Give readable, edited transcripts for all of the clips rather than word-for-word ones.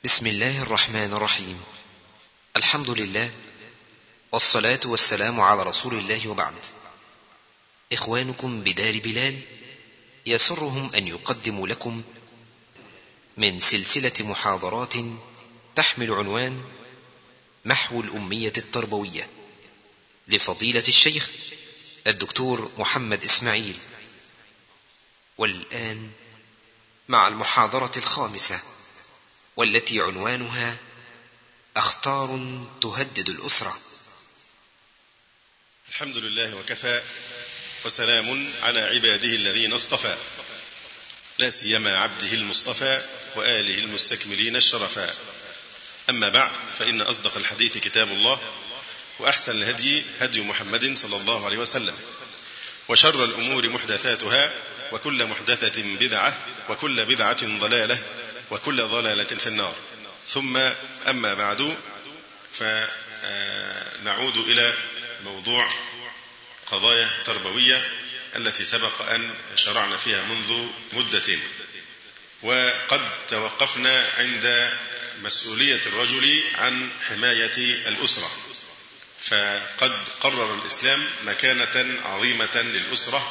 بسم الله الرحمن الرحيم. الحمد لله والصلاة والسلام على رسول الله، وبعد. إخوانكم بدار بلال يسرهم أن يقدموا لكم من سلسلة محاضرات تحمل عنوان محو الأمية التربوية لفضيلة الشيخ الدكتور محمد إسماعيل. والآن مع المحاضرة الخامسة، والتي عنوانها أخطار تهدد الأسرة. الحمد لله وكفى، وسلام على عباده الذين اصطفى، لا سيما عبده المصطفى وآله المستكملين الشرفاء. أما بعد، فإن أصدق الحديث كتاب الله، وأحسن الهدي هدي محمد صلى الله عليه وسلم، وشر الأمور محدثاتها، وكل محدثة بدعة، وكل بدعة ضلالة، وكل ضلالة في النار. ثم أما بعد، فنعود إلى موضوع قضايا تربوية التي سبق أن شرعنا فيها منذ مدة، وقد توقفنا عند مسؤولية الرجل عن حماية الأسرة. فقد قرر الإسلام مكانة عظيمة للأسرة،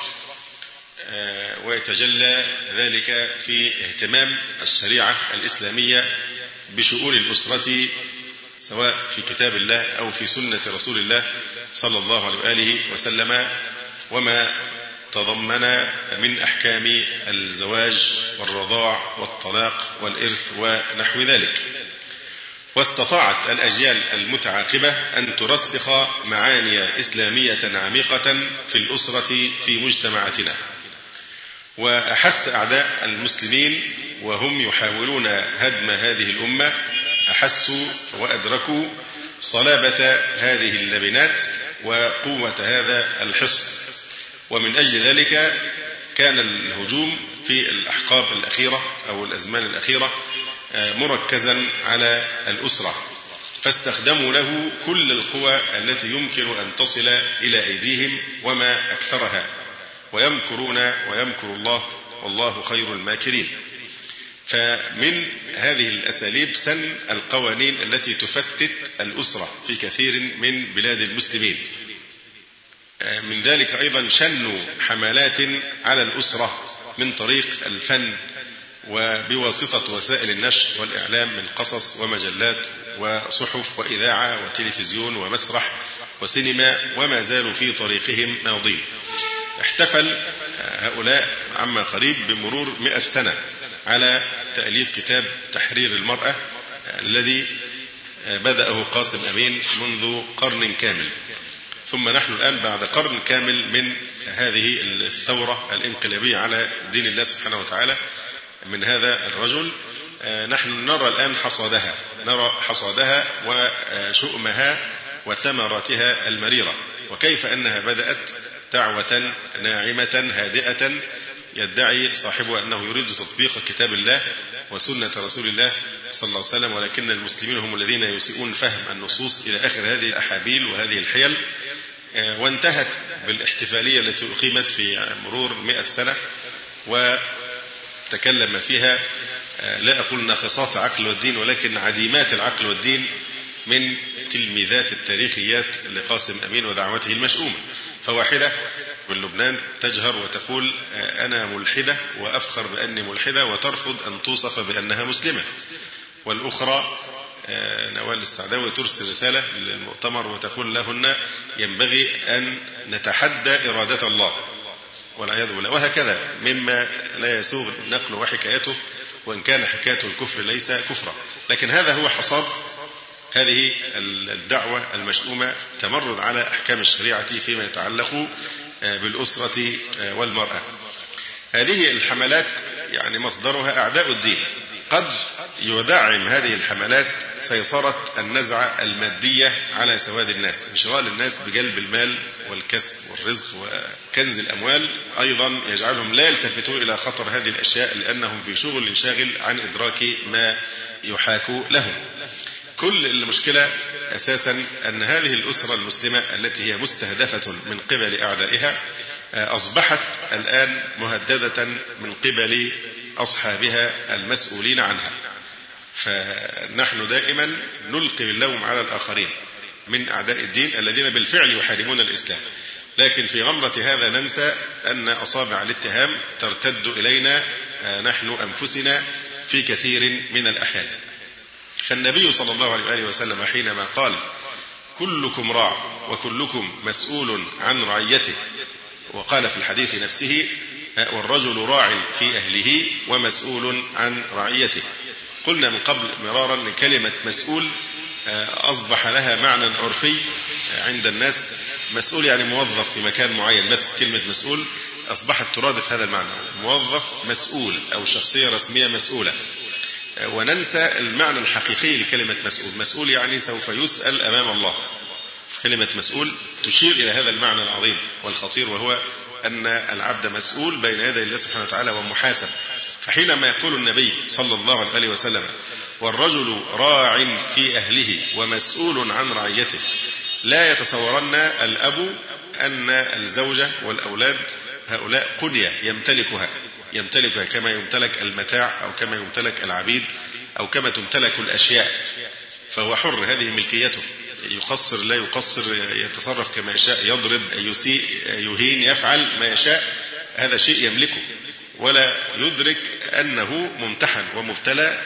ويتجلى ذلك في اهتمام الشريعة الإسلامية بشؤون الأسرة، سواء في كتاب الله أو في سنة رسول الله صلى الله عليه وآله وسلم، وما تضمن من أحكام الزواج والرضاع والطلاق والإرث ونحو ذلك. واستطاعت الأجيال المتعاقبة أن ترسخ معاني إسلامية عميقة في الأسرة في مجتمعاتنا. وأحس أعداء المسلمين وهم يحاولون هدم هذه الأمة، أحسوا وأدركوا صلابة هذه اللبنات وقوة هذا الحصن. ومن أجل ذلك كان الهجوم في الأحقاب الأخيرة أو الأزمان الأخيرة مركزا على الأسرة، فاستخدموا له كل القوى التي يمكن أن تصل إلى أيديهم وما أكثرها، ويمكرون ويمكر الله والله خير الماكرين. فمن هذه الأساليب سن القوانين التي تفتت الأسرة في كثير من بلاد المسلمين. من ذلك أيضا شنوا حملات على الأسرة من طريق الفن، وبواسطة وسائل النشر والإعلام من قصص ومجلات وصحف وإذاعة وتلفزيون ومسرح وسينما، وما زالوا في طريقهم ماضين. احتفل هؤلاء عما قريب بمرور 100 سنة على تأليف كتاب تحرير المرأة الذي بدأه قاسم أمين منذ قرن كامل. ثم نحن الآن بعد قرن كامل من هذه الثورة الانقلابية على دين الله سبحانه وتعالى من هذا الرجل، نحن نرى الآن حصادها، نرى حصادها وشؤمها وثمراتها المريرة، وكيف أنها بدأت دعوة ناعمة هادئة يدعي صاحبها أنه يريد تطبيق كتاب الله وسنة رسول الله صلى الله عليه وسلم، ولكن المسلمين هم الذين يسيئون فهم النصوص إلى آخر هذه الأحابيل وهذه الحيل. وانتهت بالاحتفالية التي أقيمت في مرور 100 سنة، وتكلم فيها لا أقول ناقصات عقل والدين، ولكن عديمات العقل والدين من تلميذات التاريخيات لقاسم أمين ودعوته المشؤومة. فواحدة من لبنان تجهر وتقول أنا ملحدة وأفخر بأني ملحدة، وترفض أن توصف بأنها مسلمة. والأخرى نوال السعداوي ترسل رسالة للمؤتمر وتقول لهن ينبغي أن نتحدى إرادة الله والعياذ بالله، وهكذا مما لا يسوغ نقله وحكايته، وإن كان حكاية الكفر ليس كفرا. لكن هذا هو حصاد هذه الدعوة المشؤومة، تمرد على أحكام الشريعة فيما يتعلق بالأسرة والمرأة. هذه الحملات يعني مصدرها أعداء الدين. قد يدعم هذه الحملات سيطرة النزعة المادية على سواد الناس، انشغال الناس بجلب المال والكسب والرزق وكنز الأموال، أيضا يجعلهم لا يلتفتوا إلى خطر هذه الأشياء، لأنهم في شغل شاغل عن إدراك ما يحاك لهم. كل المشكلة أساسا أن هذه الأسرة المسلمة التي هي مستهدفة من قبل أعدائها أصبحت الآن مهددة من قبل أصحابها المسؤولين عنها. فنحن دائما نلقي اللوم على الآخرين من أعداء الدين الذين بالفعل يحاربون الإسلام، لكن في غمرة هذا ننسى أن أصابع الاتهام ترتد إلينا نحن أنفسنا في كثير من الأحيان. فالنبي صلى الله عليه وآله وسلم حينما قال كلكم راع وكلكم مسؤول عن رعيته، وقال في الحديث نفسه والرجل راع في أهله ومسؤول عن رعيته. قلنا من قبل مرارا أن كلمة مسؤول أصبح لها معنى عرفي عند الناس، مسؤول يعني موظف في مكان معين، بس كلمة مسؤول أصبحت ترادف هذا المعنى، موظف مسؤول أو شخصية رسمية مسؤولة، وننسى المعنى الحقيقي لكلمة مسؤول. مسؤول يعني سوف يسأل أمام الله. كلمة مسؤول تشير إلى هذا المعنى العظيم والخطير، وهو أن العبد مسؤول بين يدي الله سبحانه وتعالى ومحاسب. فحينما يقول النبي صلى الله عليه وسلم والرجل راع في أهله ومسؤول عن رعيته، لا يتصورن الأب أن الزوجة والأولاد هؤلاء قنية يمتلكها كما يمتلك المتاع أو كما يمتلك العبيد أو كما تمتلك الأشياء، فهو حر، هذه ملكيته، يقصر لا يقصر، يتصرف كما يشاء، يضرب يسيء يهين، يفعل ما يشاء، هذا شيء يملكه، ولا يدرك أنه ممتحن ومبتلى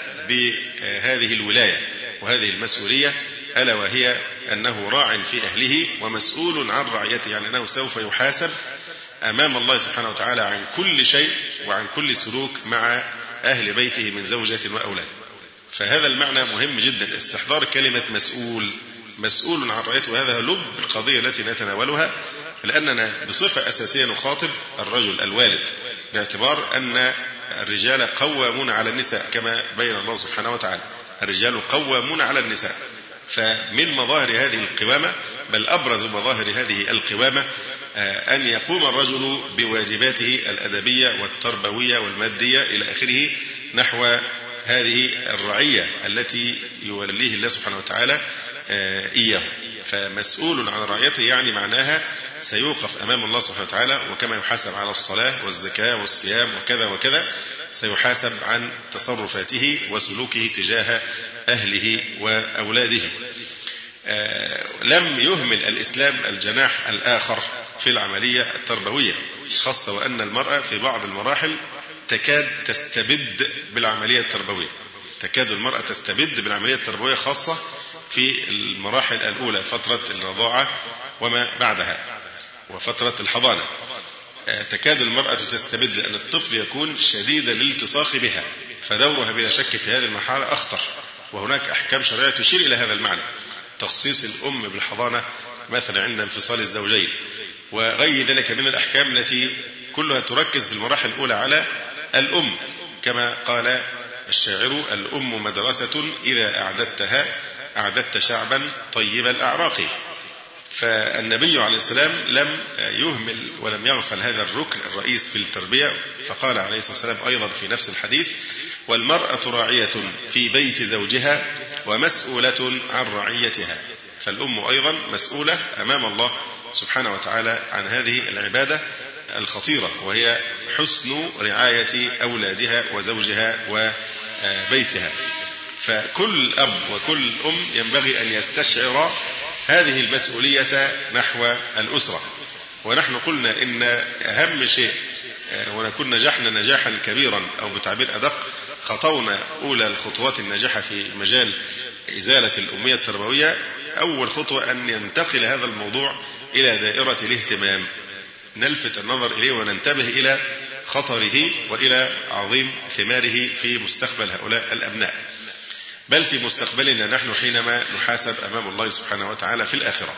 بهذه الولاية وهذه المسؤولية، ألا وهي أنه راع في أهله ومسؤول عن رعيته، يعني أنه سوف يحاسب أمام الله سبحانه وتعالى عن كل شيء وعن كل سلوك مع أهل بيته من زوجة وأولاد. فهذا المعنى مهم جدا، استحضار كلمة مسؤول عن رعيته، وهذا لب القضية التي نتناولها، لأننا بصفة أساسية نخاطب الرجل الوالد، باعتبار أن الرجال قوامون على النساء كما بين الله سبحانه وتعالى، الرجال قوامون على النساء. فمن مظاهر هذه القوامة، بل أبرز مظاهر هذه القوامة، أن يقوم الرجل بواجباته الأدبية والتربوية والمادية إلى آخره نحو هذه الرعية التي يوليه الله سبحانه وتعالى إياه. فمسؤول عن رعيته يعني معناها سيوقف أمام الله سبحانه وتعالى، وكما يحاسب على الصلاة والزكاة والصيام وكذا وكذا، سيحاسب عن تصرفاته وسلوكه تجاه أهله وأولاده. لم يهمل الإسلام الجناح الآخر في العملية التربوية، خاصة وأن المرأة في بعض المراحل تكاد تستبد بالعملية التربوية، تكاد المرأة تستبد بالعملية التربوية، خاصة في المراحل الأولى، فترة الرضاعة وما بعدها وفترة الحضانة، تكاد المرأة تستبد، لأن الطفل يكون شديد الالتصاق بها، فدورها بلا شك في هذه المرحلة أخطر. وهناك أحكام شرعية تشير إلى هذا المعنى، تخصيص الأم بالحضانة مثلا عند انفصال الزوجين، وغير ذلك من الأحكام التي كلها تركز في المراحل الأولى على الأم، كما قال الشاعر الأم مدرسة إذا أعددتها أعددت شعبا طيب الأعراق. فالنبي عليه السلام لم يهمل ولم يغفل هذا الركن الرئيس في التربية، فقال عليه الصلاة والسلام أيضا في نفس الحديث والمرأة راعية في بيت زوجها ومسؤولة عن رعيتها. فالأم أيضا مسؤولة أمام الله سبحانه وتعالى عن هذه العبادة الخطيرة، وهي حسن رعاية أولادها وزوجها وبيتها. فكل أب وكل أم ينبغي أن يستشعر هذه المسؤولية نحو الأسرة. ونحن قلنا إن أهم شيء، ونكون نجحنا نجاحا كبيرا، أو بتعبير أدق خطونا أولى الخطوات الناجحة في مجال إزالة الأمية التربوية، أول خطوة أن ينتقل هذا الموضوع إلى دائرة الاهتمام، نلفت النظر إليه وننتبه إلى خطره وإلى عظيم ثماره في مستقبل هؤلاء الأبناء، بل في مستقبلنا نحن حينما نحاسب أمام الله سبحانه وتعالى في الآخرة.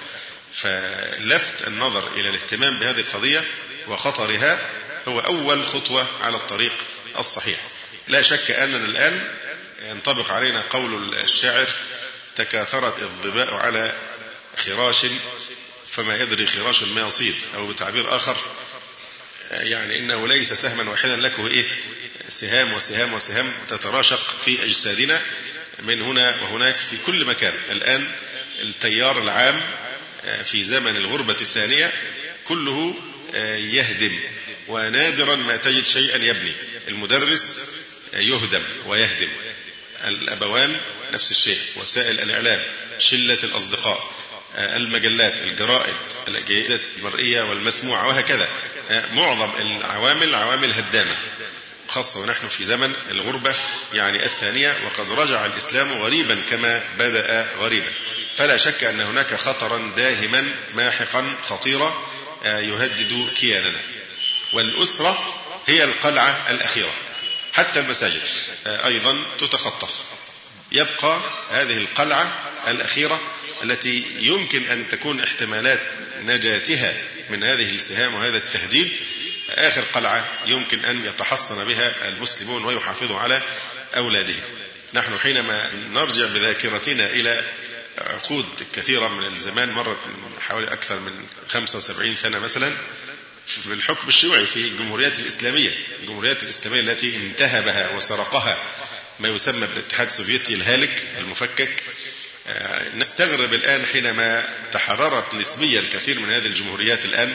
فلفت النظر إلى الاهتمام بهذه القضية وخطرها هو أول خطوة على الطريق الصحيح. لا شك أننا الآن ينطبق علينا قول الشاعر تكاثرت الظباء على خراش فما يدري خراش ما يصيد، أو بتعبير آخر يعني إنه ليس سهما واحدا لكه سهام وسهام وسهام تتراشق في أجسادنا من هنا وهناك في كل مكان. الآن التيار العام في زمن الغربة الثانية كله يهدم، ونادرا ما تجد شيئا يبني. المدرس يهدم ويهدم، الأبوان نفس الشيء، وسائل الإعلام، شلة الأصدقاء، المجلات، الجرائد، الأجهزة المرئية والمسموعة وهكذا. معظم العوامل عوامل هدامة، خاصة ونحن في زمن الغربة يعني الثانية، وقد رجع الإسلام غريبا كما بدأ غريبا. فلا شك أن هناك خطرا داهما ماحقا خطيرا يهدد كياننا، والأسرة هي القلعة الأخيرة. حتى المساجد أيضا تتخطف، يبقى هذه القلعة الأخيرة التي يمكن أن تكون احتمالات نجاتها من هذه السهام وهذا التهديد آخر قلعة يمكن أن يتحصن بها المسلمون ويحافظوا على أولادهم. نحن حينما نرجع بذاكرتنا إلى عقود كثيرة من الزمان، مرت من حوالي أكثر من 75 سنة مثلا، في الحكم الشيوعي في الجمهوريات الإسلامية، الجمهوريات الإسلامية التي انتهبها وسرقها ما يسمى بالاتحاد السوفيتي الهالك المفكك. نستغرب الآن حينما تحررت نسبيا كثير من هذه الجمهوريات الآن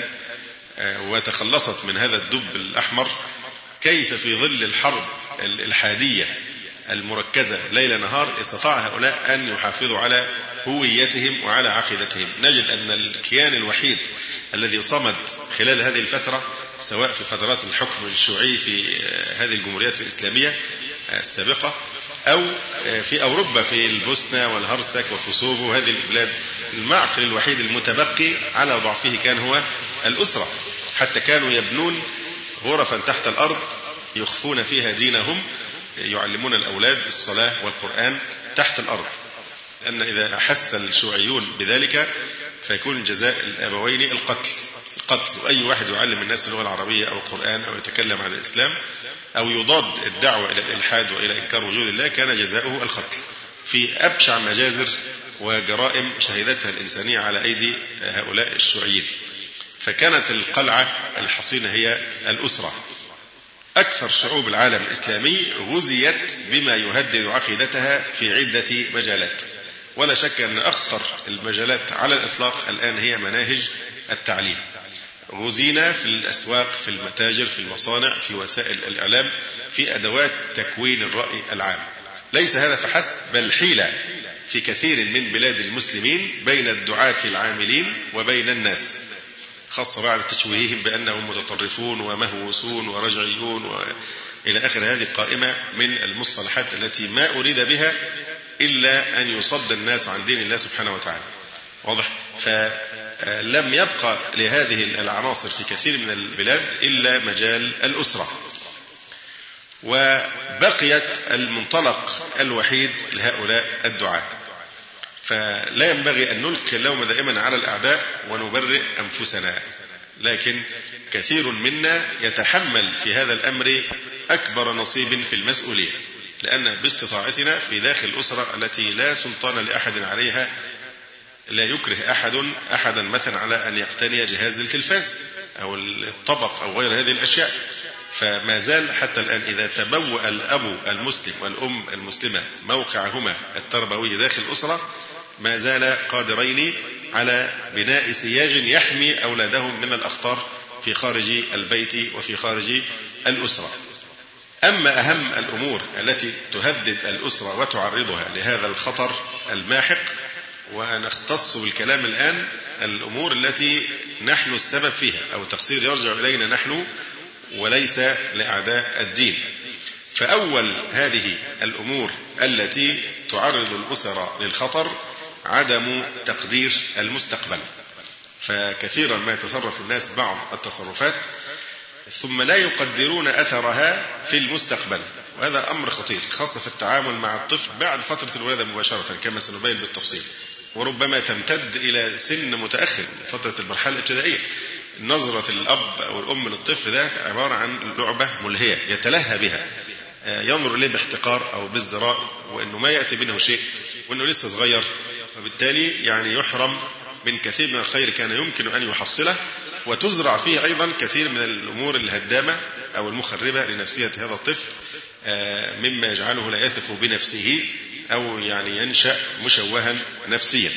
وتخلصت من هذا الدب الأحمر، كيف في ظل الحرب الإلحادية المركزة ليل نهار استطاع هؤلاء أن يحافظوا على هويتهم وعلى عقيدتهم. نجد أن الكيان الوحيد الذي صمد خلال هذه الفترة، سواء في فترات الحكم الشيوعي في هذه الجمهوريات الإسلامية السابقة أو في أوروبا في البوسنة والهرسك وكوسوفو، هذه البلاد، المعقل الوحيد المتبقي على ضعفه كان هو الأسرة. حتى كانوا يبنون غرفا تحت الأرض يخفون فيها دينهم، يعلمون الأولاد الصلاة والقرآن تحت الأرض، لأن إذا أحس الشيوعيون بذلك فيكون جزاء الأبوين القتل. وأي واحد يعلم الناس اللغة العربية أو القرآن أو يتكلم عن الإسلام أو يضاد الدعوة إلى الإلحاد وإلى إنكار وجود الله كان جزاؤه القتل في أبشع مجازر وجرائم شهدتها الإنسانية على أيدي هؤلاء الشيوعيين. فكانت القلعة الحصينة هي الأسرة. أكثر شعوب العالم الإسلامي غزيت بما يهدد عقيدتها في عدة مجالات، ولا شك أن أخطر المجالات على الإطلاق الآن هي مناهج التعليم. غزينا في الأسواق، في المتاجر، في المصانع، في وسائل الإعلام، في أدوات تكوين الرأي العام. ليس هذا فحسب، بل حيلة في كثير من بلاد المسلمين بين الدعاة العاملين وبين الناس، خاصة بعد تشويههم بأنهم متطرفون ومهووسون ورجعيون وإلى آخر هذه القائمة من المصطلحات التي ما أريد بها إلا أن يصد الناس عن دين الله سبحانه وتعالى. واضح؟ فلم يبقى لهذه العناصر في كثير من البلاد إلا مجال الأسرة، وبقيت المنطلق الوحيد لهؤلاء الدعاة. فلا ينبغي أن نلقي اللوم دائما على الأعداء ونبرئ أنفسنا، لكن كثير منا يتحمل في هذا الأمر أكبر نصيب في المسؤولية، لأن باستطاعتنا في داخل الأسرة التي لا سلطان لأحد عليها، لا يكره أحدا مثلا على أن يقتني جهاز التلفاز أو الطبق أو غير هذه الأشياء. فما زال حتى الآن إذا تبوأ الأب المسلم والأم المسلمة موقعهما التربوي داخل الأسرة، ما زال قادرين على بناء سياج يحمي أولادهم من الأخطار في خارج البيت وفي خارج الأسرة. أما أهم الأمور التي تهدد الأسرة وتعرضها لهذا الخطر الماحق، ونختص بالكلام الآن الأمور التي نحن السبب فيها أو تقصير يرجع إلينا نحن وليس لأعداء الدين. فأول هذه الأمور التي تعرض الأسرة للخطر عدم تقدير المستقبل. فكثيرا ما يتصرف الناس بعض التصرفات ثم لا يقدرون أثرها في المستقبل، وهذا أمر خطير خاصة في التعامل مع الطفل بعد فترة الولادة مباشرة كما سنبين بالتفصيل، وربما تمتد إلى سن متأخر فترة المرحلة الابتدائية. نظرة الأب أو الأم للطفل ده عبارة عن لعبة ملهية يتلهى بها، ينظر إليه باحتقار أو بازدراء، وأنه ما يأتي منه شيء وأنه لسه صغير، فبالتالي يعني يحرم من كثير من الخير كان يمكن أن يحصله، وتزرع فيه أيضا كثير من الأمور الهدامة أو المخربة لنفسية هذا الطفل، مما يجعله لا يثق بنفسه أو يعني ينشأ مشوها نفسيا.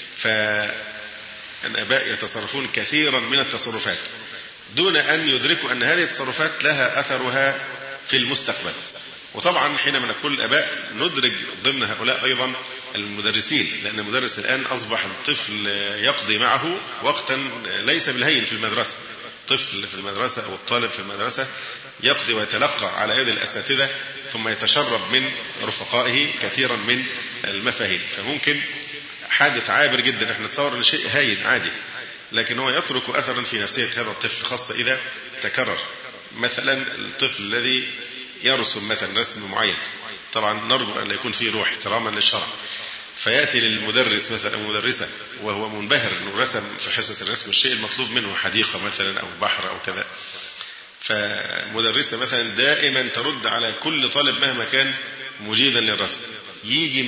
فالآباء يتصرفون كثيرا من التصرفات دون أن يدركوا أن هذه التصرفات لها أثرها في المستقبل. وطبعا حينما نقول الآباء ندرج ضمن هؤلاء أيضا المدرسين، لأن المدرس الآن أصبح الطفل يقضي معه وقتا ليس بالهين في المدرسة. الطفل في المدرسة أو الطالب في المدرسة يقضي ويتلقى على يد الأساتذة ثم يتشرب من رفقائه كثيرا من المفاهيم. فممكن حادث عابر جدا احنا نتصور ان شيء هين عادي، لكن هو يترك أثرا في نفسية هذا الطفل، خاصة إذا تكرر. مثلا الطفل الذي يرسم مثلا رسم معين، طبعا نرجو أن لا يكون فيه روح احتراما للشرع، فيأتي للمدرس مثلا أو مدرسة وهو منبهر أنه رسم في حصة الرسم الشيء المطلوب منه، حديقة مثلا أو بحر أو كذا، فمدرسة مثلا دائما ترد على كل طالب مهما كان مجيدا للرسم، يجي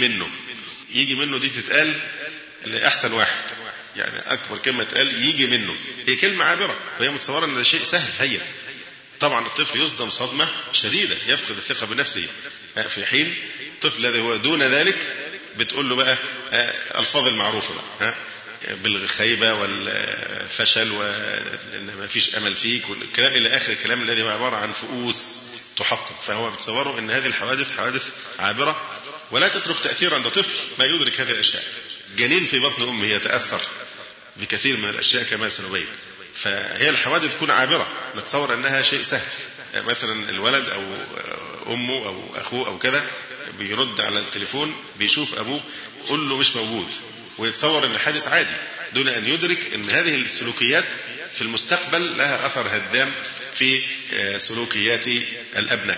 منه دي تتقال لأحسن واحد، يعني أكبر كلمة تقال يجي منه، هي كلمة عابرة وهي متصورة أن ده شيء سهل هين. طبعا الطفل يصدم صدمة شديدة، يفقد الثقة بنفسه، في حين الطفل الذي هو دون ذلك بتقول له بقى الفاظ المعروفة بقى، بالخيبة والفشل وإن ما فيش أمل فيك والكلام إلى آخر الكلام الذي هو عبارة عن فؤوس تحطم. فهو بتصوره أن هذه الحوادث حوادث عابرة ولا تترك تأثير عند طفل ما يدرك هذه الأشياء. جنين في بطن أمه يتأثر بكثير من الأشياء كما سنبين، فهي الحوادث تكون عابرة نتصور أنها شيء سهل. مثلا الولد أو أمه أو أخوه أو كذا بيرد على التليفون بيشوف أبوه قل له مش موجود، ويتصور أن الحادث عادي دون أن يدرك أن هذه السلوكيات في المستقبل لها أثر هدام في سلوكيات الأبناء.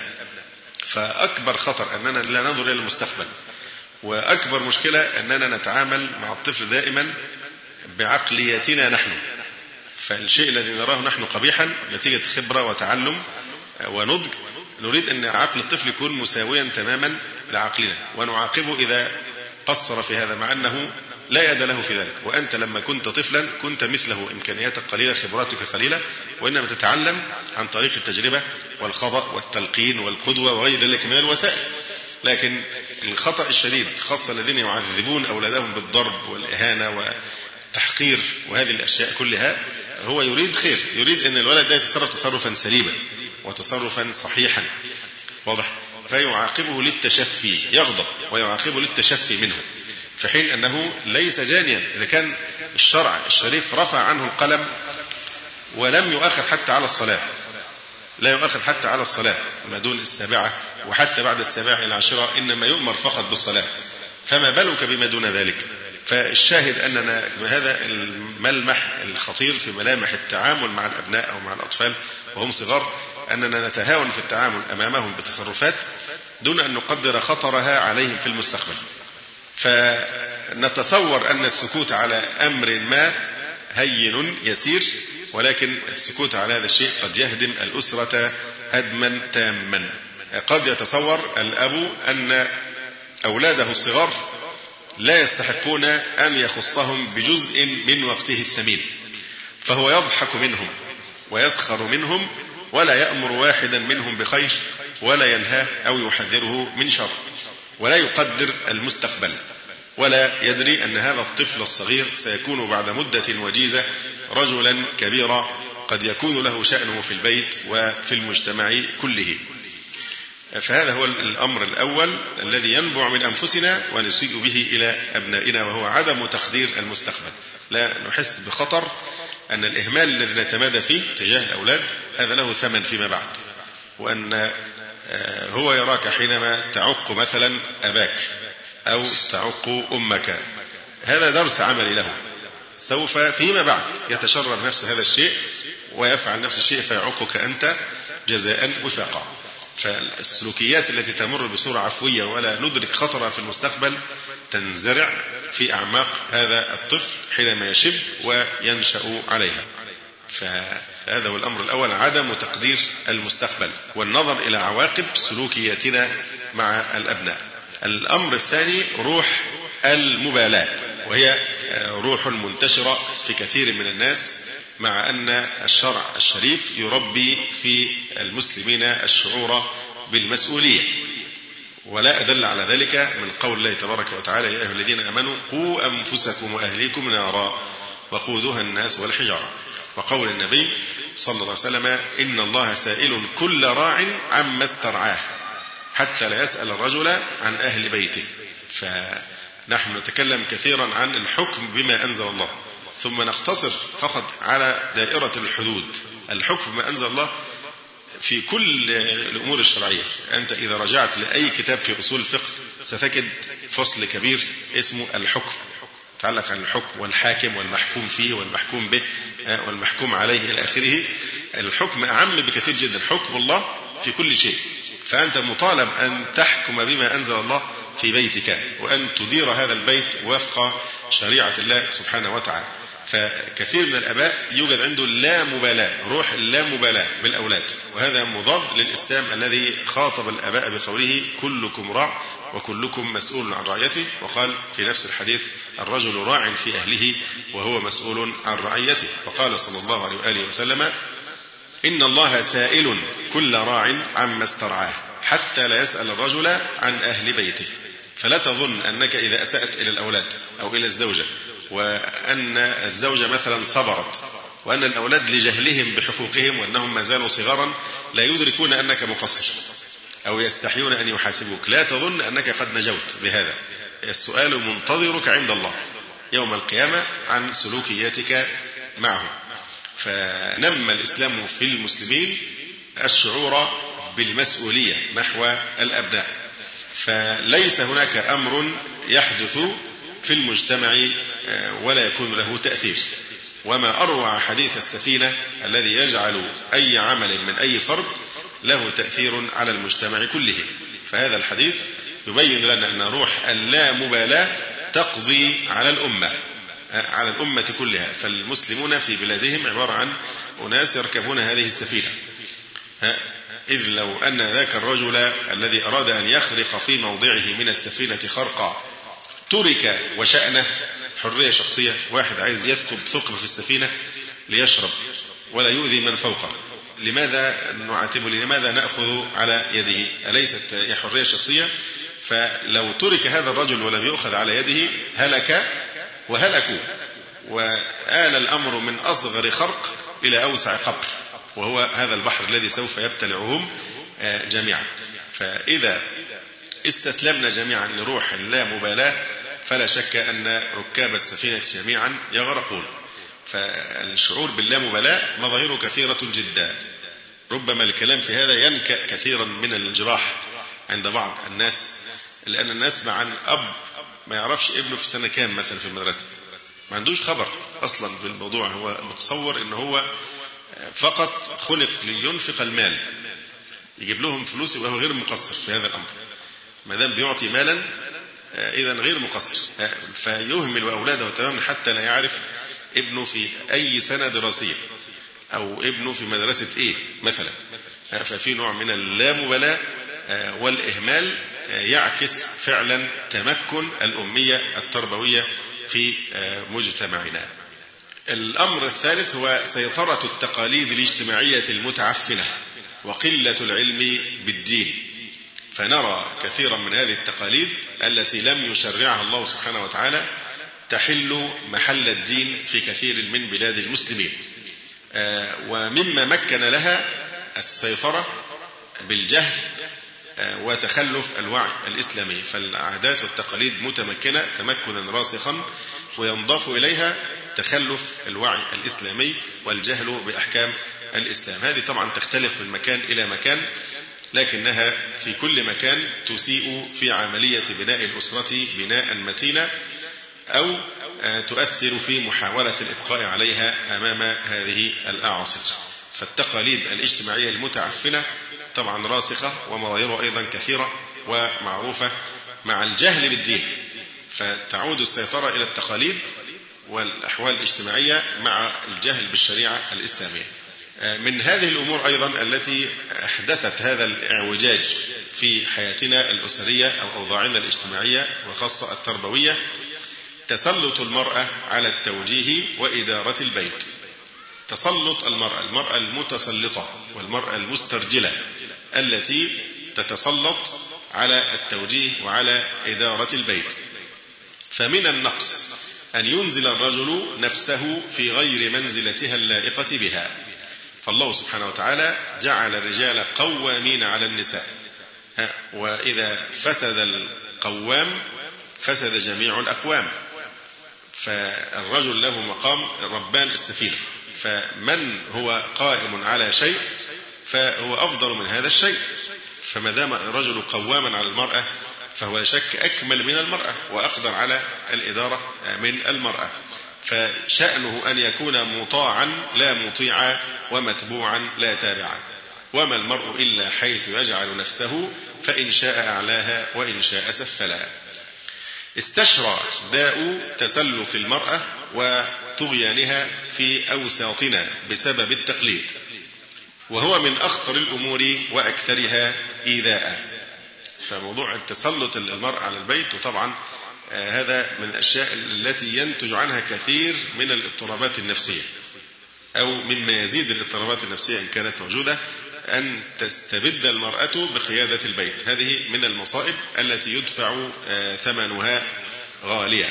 فأكبر خطر أننا لا ننظر إلى المستقبل، وأكبر مشكلة أننا نتعامل مع الطفل دائما بعقليتنا نحن، فالشيء الذي نراه نحن قبيحا نتيجة خبرة وتعلم ونضج نريد أن عقل الطفل يكون مساويا تماما لعقلنا ونعاقبه إذا قصر في هذا، مع أنه لا يد له في ذلك. وأنت لما كنت طفلا كنت مثله، إمكانياتك قليلة، خبراتك قليلة، وإنما تتعلم عن طريق التجربة والخطأ والتلقين والقدوة وغير ذلك من الوسائل. لكن الخطأ الشديد خاصة الذين يعذبون أولادهم بالضرب والإهانة والتحقير وهذه الأشياء كلها، هو يريد خير، يريد أن الولد ده يتصرف تصرفا سليما وتصرفا صحيحا، واضح؟ فيعاقبه للتشفي، يغضب ويعاقبه للتشفي منه، في حين أنه ليس جانيا. إذا كان الشرع الشريف رفع عنه القلم ولم يؤخذ حتى على الصلاة، لا يؤخذ حتى على الصلاة ما دون السابعة، وحتى بعد السابعة إلى 10 إنما يؤمر فقط بالصلاة، فما بالك بما دون ذلك؟ فالشاهد أننا هذا الملمح الخطير في ملامح التعامل مع الأبناء أو مع الأطفال وهم صغار، أننا نتهاون في التعامل أمامهم بتصرفات دون أن نقدر خطرها عليهم في المستقبل. فنتصور أن السكوت على أمر ما هين يسير، ولكن السكوت على هذا الشيء قد يهدم الأسرة هدما تاما. قد يتصور الأب أن أولاده الصغار لا يستحقون أن يخصهم بجزء من وقته الثمين، فهو يضحك منهم ويسخر منهم ولا يأمر واحدا منهم بخير ولا ينهاه أو يحذره من شر، ولا يقدر المستقبل، ولا يدري أن هذا الطفل الصغير سيكون بعد مدة وجيزة رجلا كبيرا قد يكون له شأنه في البيت وفي المجتمع كله. فهذا هو الأمر الأول الذي ينبع من أنفسنا ونسيء به إلى أبنائنا، وهو عدم تقدير المستقبل. لا نحس بخطر أن الإهمال الذي نتمادى فيه تجاه الأولاد هذا له ثمن فيما بعد، وأن هو يراك حينما تعق مثلا أباك أو تعق أمك، هذا درس عملي له، سوف فيما بعد يتشرب نفس هذا الشيء ويفعل نفس الشيء فيعقك أنت جزاء وفاقا. فالسلوكيات التي تمر بصورة عفوية ولا ندرك خطرها في المستقبل تنزرع في أعماق هذا الطفل حينما يشب وينشأ عليها. فهذا هو الأمر الأول، عدم تقدير المستقبل والنظر إلى عواقب سلوكياتنا مع الأبناء. الأمر الثاني روح المبالاة، وهي روح منتشرة في كثير من الناس، مع أن الشرع الشريف يربي في المسلمين الشعور بالمسؤولية، ولا أدل على ذلك من قول الله تبارك وتعالى: يا أيها الذين آمنوا قوا أنفسكم وأهليكم نارا وقودها الناس والحجارة، وقول النبي صلى الله عليه وسلم: إن الله سائل كل راع عما استرعاه. حتى لا يسأل الرجل عن أهل بيته. فنحن نتكلم كثيرا عن الحكم بما أنزل الله، ثم نقتصر فقط على دائرة الحدود. الحكم بما أنزل الله في كل الأمور الشرعية. أنت إذا رجعت لأي كتاب في أصول الفقه ستجد فصل كبير اسمه الحكم، يتعلق عن الحكم والحاكم والمحكوم فيه والمحكوم به والمحكوم عليه إلى آخره. الحكم أعم بكثير جدا، حكم الله في كل شيء. فأنت مطالب أن تحكم بما أنزل الله في بيتك، وأن تدير هذا البيت وفق شريعة الله سبحانه وتعالى. فكثير من الآباء يوجد عنده لا مبالاة، روح لا مبالاة بالأولاد، وهذا مضاد للإسلام الذي خاطب الآباء بقوله كلكم راع وكلكم مسؤول عن رعيته. وقال في نفس الحديث الرجل راع في أهله وهو مسؤول عن رعيته. وقال صلى الله عليه وآله وسلم إن الله سائل كل راع عما استرعاه حتى لا يسأل الرجل عن أهل بيته. فلا تظن أنك إذا أسأت إلى الأولاد أو إلى الزوجة وأن الزوجة مثلا صبرت وأن الأولاد لجهلهم بحقوقهم وأنهم ما زالوا صغارا لا يدركون أنك مقصر أو يستحيون أن يحاسبوك، لا تظن أنك قد نجوت بهذا. السؤال منتظرك عند الله يوم القيامة عن سلوكياتك معه. فنمى الإسلام في المسلمين الشعور بالمسؤولية نحو الأبناء. فليس هناك أمر يحدث في المجتمع ولا يكون له تأثير. وما أروع حديث السفينة الذي يجعل أي عمل من أي فرد له تأثير على المجتمع كله. فهذا الحديث يبين لنا أن روح اللامبالاة تقضي على الأمة كلها. فالمسلمون في بلادهم عبارة عن أناس يركبون هذه السفينة. إذ لو أن ذاك الرجل الذي أراد أن يخرق في موضعه من السفينة خرقا ترك وشأنه حرية شخصية، واحد عايز يثقب ثقب في السفينة ليشرب ولا يؤذي من فوقه، لماذا نعاتبه؟ لماذا نأخذ على يده؟ أليست حرية شخصية؟ فلو ترك هذا الرجل ولم يؤخذ على يده هلك وهلكوا، وآل الأمر من أصغر خرق إلى أوسع قبر، وهو هذا البحر الذي سوف يبتلعهم جميعا. فإذا استسلمنا جميعا لروح اللامبالاة فلا شك أن ركاب السفينة جميعا يغرقون. فالشعور باللامبالاة مظاهره كثيرة جدا. ربما الكلام في هذا ينكأ كثيرا من الجراح عند بعض الناس، لأن الناس عن أب ما يعرفش ابنه في سنة كام مثلا في المدرسة، ما عندوش خبر أصلا بالموضوع، هو متصور إن هو فقط خلق لينفق المال، يجيب لهم فلوس يبقى هو غير مقصر في هذا الأمر. ما دام بيعطي مالا إذا غير مقصر، فيهمل أولاده تماما حتى لا يعرف ابنه في أي سنة دراسية أو ابنه في مدرسة إيه مثلا. ففي نوع من اللامبالاة والإهمال يعكس فعلا تمكن الأمية التربوية في مجتمعنا. الأمر الثالث هو سيطرة التقاليد الاجتماعية المتعفنة وقلة العلم بالدين. فنرى كثيرا من هذه التقاليد التي لم يشرعها الله سبحانه وتعالى تحل محل الدين في كثير من بلاد المسلمين، ومما مكن لها السيطرة بالجهل وتخلف الوعي الإسلامي. فالعادات والتقاليد متمكنة تمكنا راسخا، وينضاف إليها تخلف الوعي الإسلامي والجهل بأحكام الإسلام. هذه طبعا تختلف من مكان إلى مكان، لكنها في كل مكان تسيء في عملية بناء الأسرة بناء متينا، أو تؤثر في محاولة الإبقاء عليها أمام هذه الأعاصر. فالتقاليد الاجتماعية المتعفنة طبعا راسخة ومظاهرها أيضا كثيرة ومعروفة مع الجهل بالدين، فتعود السيطرة إلى التقاليد والأحوال الاجتماعية مع الجهل بالشريعة الإسلامية. من هذه الأمور أيضا التي أحدثت هذا الإعوجاج في حياتنا الأسرية أو أوضاعنا الاجتماعية وخاصة التربوية تسلط المرأة على التوجيه وإدارة البيت. تسلط المرأة المتسلطة والمرأة المسترجلة التي تتسلط على التوجيه وعلى إدارة البيت. فمن النقص أن ينزل الرجل نفسه في غير منزلتها اللائقة بها. فالله سبحانه وتعالى جعل الرجال قوامين على النساء، وإذا فسد القوام فسد جميع الأقوام. فالرجل له مقام ربان السفينة، فمن هو قائم على شيء فهو أفضل من هذا الشيء. فما دام الرجل قواما على المرأة فهو لا شك أكمل من المرأة وأقدر على الإدارة من المرأة، فشأنه أن يكون مطاعا لا مطيعا ومتبوعا لا تابعا. وما المرء إلا حيث يجعل نفسه، فإن شاء أعلاها وإن شاء سفلها. استشرى داء تسلط المرأة وطغيانها في أوساطنا بسبب التقليد، وهو من أخطر الأمور وأكثرها إيذاء. فموضوع التسلط المرأة على البيت، وطبعا هذا من الأشياء التي ينتج عنها كثير من الاضطرابات النفسية، أو مما يزيد الاضطرابات النفسية إن كانت موجودة، أن تستبد المرأة بقيادة البيت. هذه من المصائب التي يدفع ثمنها غاليا.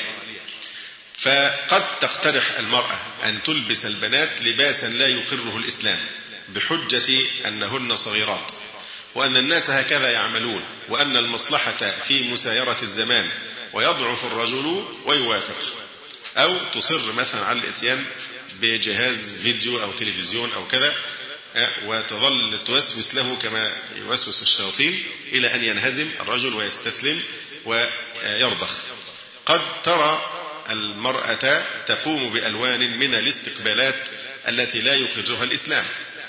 فقد تقترح المرأة أن تلبس البنات لباسا لا يقره الإسلام بحجة أنهن صغيرات، وأن الناس هكذا يعملون، وأن المصلحة في مسايرة الزمان، ويضعف الرجل ويوافق. أو تصر مثلا على الإتيان بجهاز فيديو أو تلفزيون أو كذا، وتظل توسوس له كما يوسوس الشياطين إلى أن ينهزم الرجل ويستسلم ويرضخ. قد ترى المرأة تقوم بألوان من الاستقبالات التي لا يقرها الإسلام،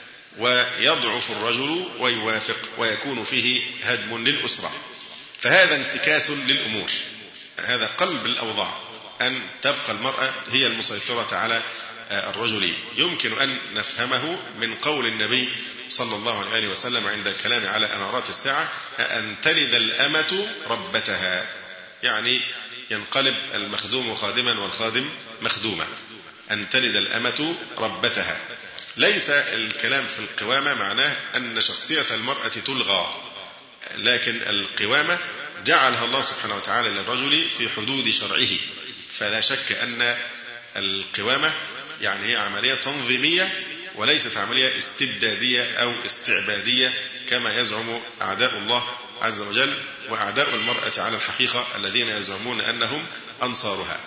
ويضعف الرجل ويوافق، ويكون فيه هدم للأسرة. فهذا انتكاس للأمور، هذا قلب الأوضاع، أن تبقى المرأة هي المسيطرة على الرجل. يمكن أن نفهمه من قول النبي صلى الله عليه وسلم عند الكلام على أمارات الساعة: أن تلد الأمة ربتها، يعني ينقلب المخدوم خادما والخادم مخدوما. أن تلد الأمة ربتها. ليس الكلام في القوامة معناه أن شخصية المرأة تلغى، لكن القوامة جعلها الله سبحانه وتعالى للرجل في حدود شرعه. فلا شك أن القوامة يعني هي عملية تنظيمية، وليست عملية استبدادية أو استعبادية كما يزعم أعداء الله عز وجل وأعداء المرأة على الحقيقة الذين يزعمون أنهم أنصارها.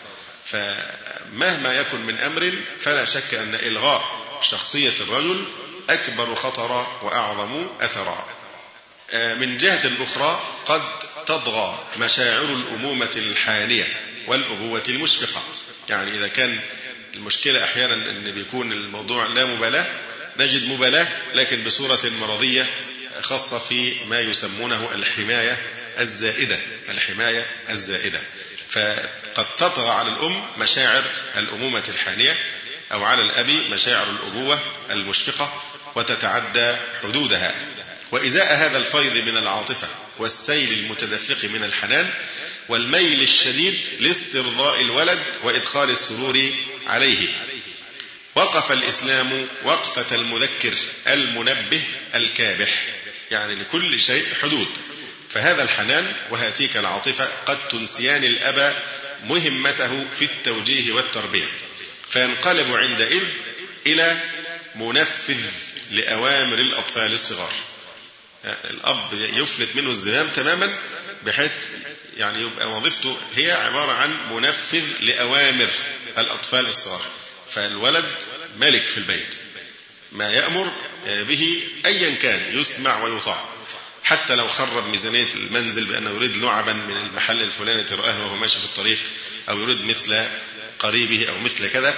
فمهما يكن من أمر فلا شك أن إلغاء شخصية الرجل أكبر خطرا وأعظم أثرا. من جهة أخرى قد تطغى مشاعر الأمومة الحانية والأبوة المشفقة. يعني إذا كان المشكلة أحيانا أن بيكون الموضوع لا مبالاة، نجد مبالاة لكن بصورة مرضية خاصة في ما يسمونه الحماية الزائدة. الحماية الزائدة. فقد تطغى على الأم مشاعر الأمومة الحانية، أو على الأب مشاعر الأبوة المشفقة، وتتعدى حدودها. وإزاء هذا الفيض من العاطفة والسيل المتدفق من الحنان والميل الشديد لاسترضاء الولد وإدخال السرور عليه، وقف الإسلام وقفة المذكر المنبه الكابح. يعني لكل شيء حدود. فهذا الحنان وهاتيك العاطفة قد تنسيان الأب مهمته في التوجيه والتربية، فينقلب عندئذ إلى منفذ لأوامر الأطفال الصغار. الأب يفلت منه الزمام تماما، بحيث يعني يبقى وظيفته هي عبارة عن منفذ لأوامر الأطفال الصغار. فالولد ملك في البيت، ما يأمر به أيا كان يسمع ويطاع، حتى لو خرب ميزانية المنزل بأنه يريد لعبا من المحل الفلاني ترآه وهو ماشي في الطريق، أو يريد مثل قريبه أو مثل كذا.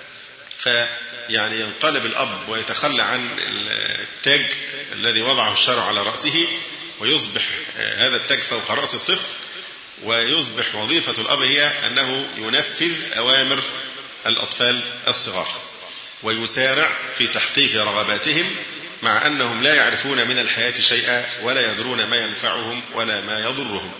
فيعني ينقلب الأب ويتخلى عن التاج الذي وضعه الشرع على رأسه، ويصبح هذا التاج فوق رأس الطفل، ويصبح وظيفة الأب هي أنه ينفذ أوامر الأطفال الصغار، ويسارع في تحقيق رغباتهم، مع أنهم لا يعرفون من الحياة شيئا ولا يدرون ما ينفعهم ولا ما يضرهم.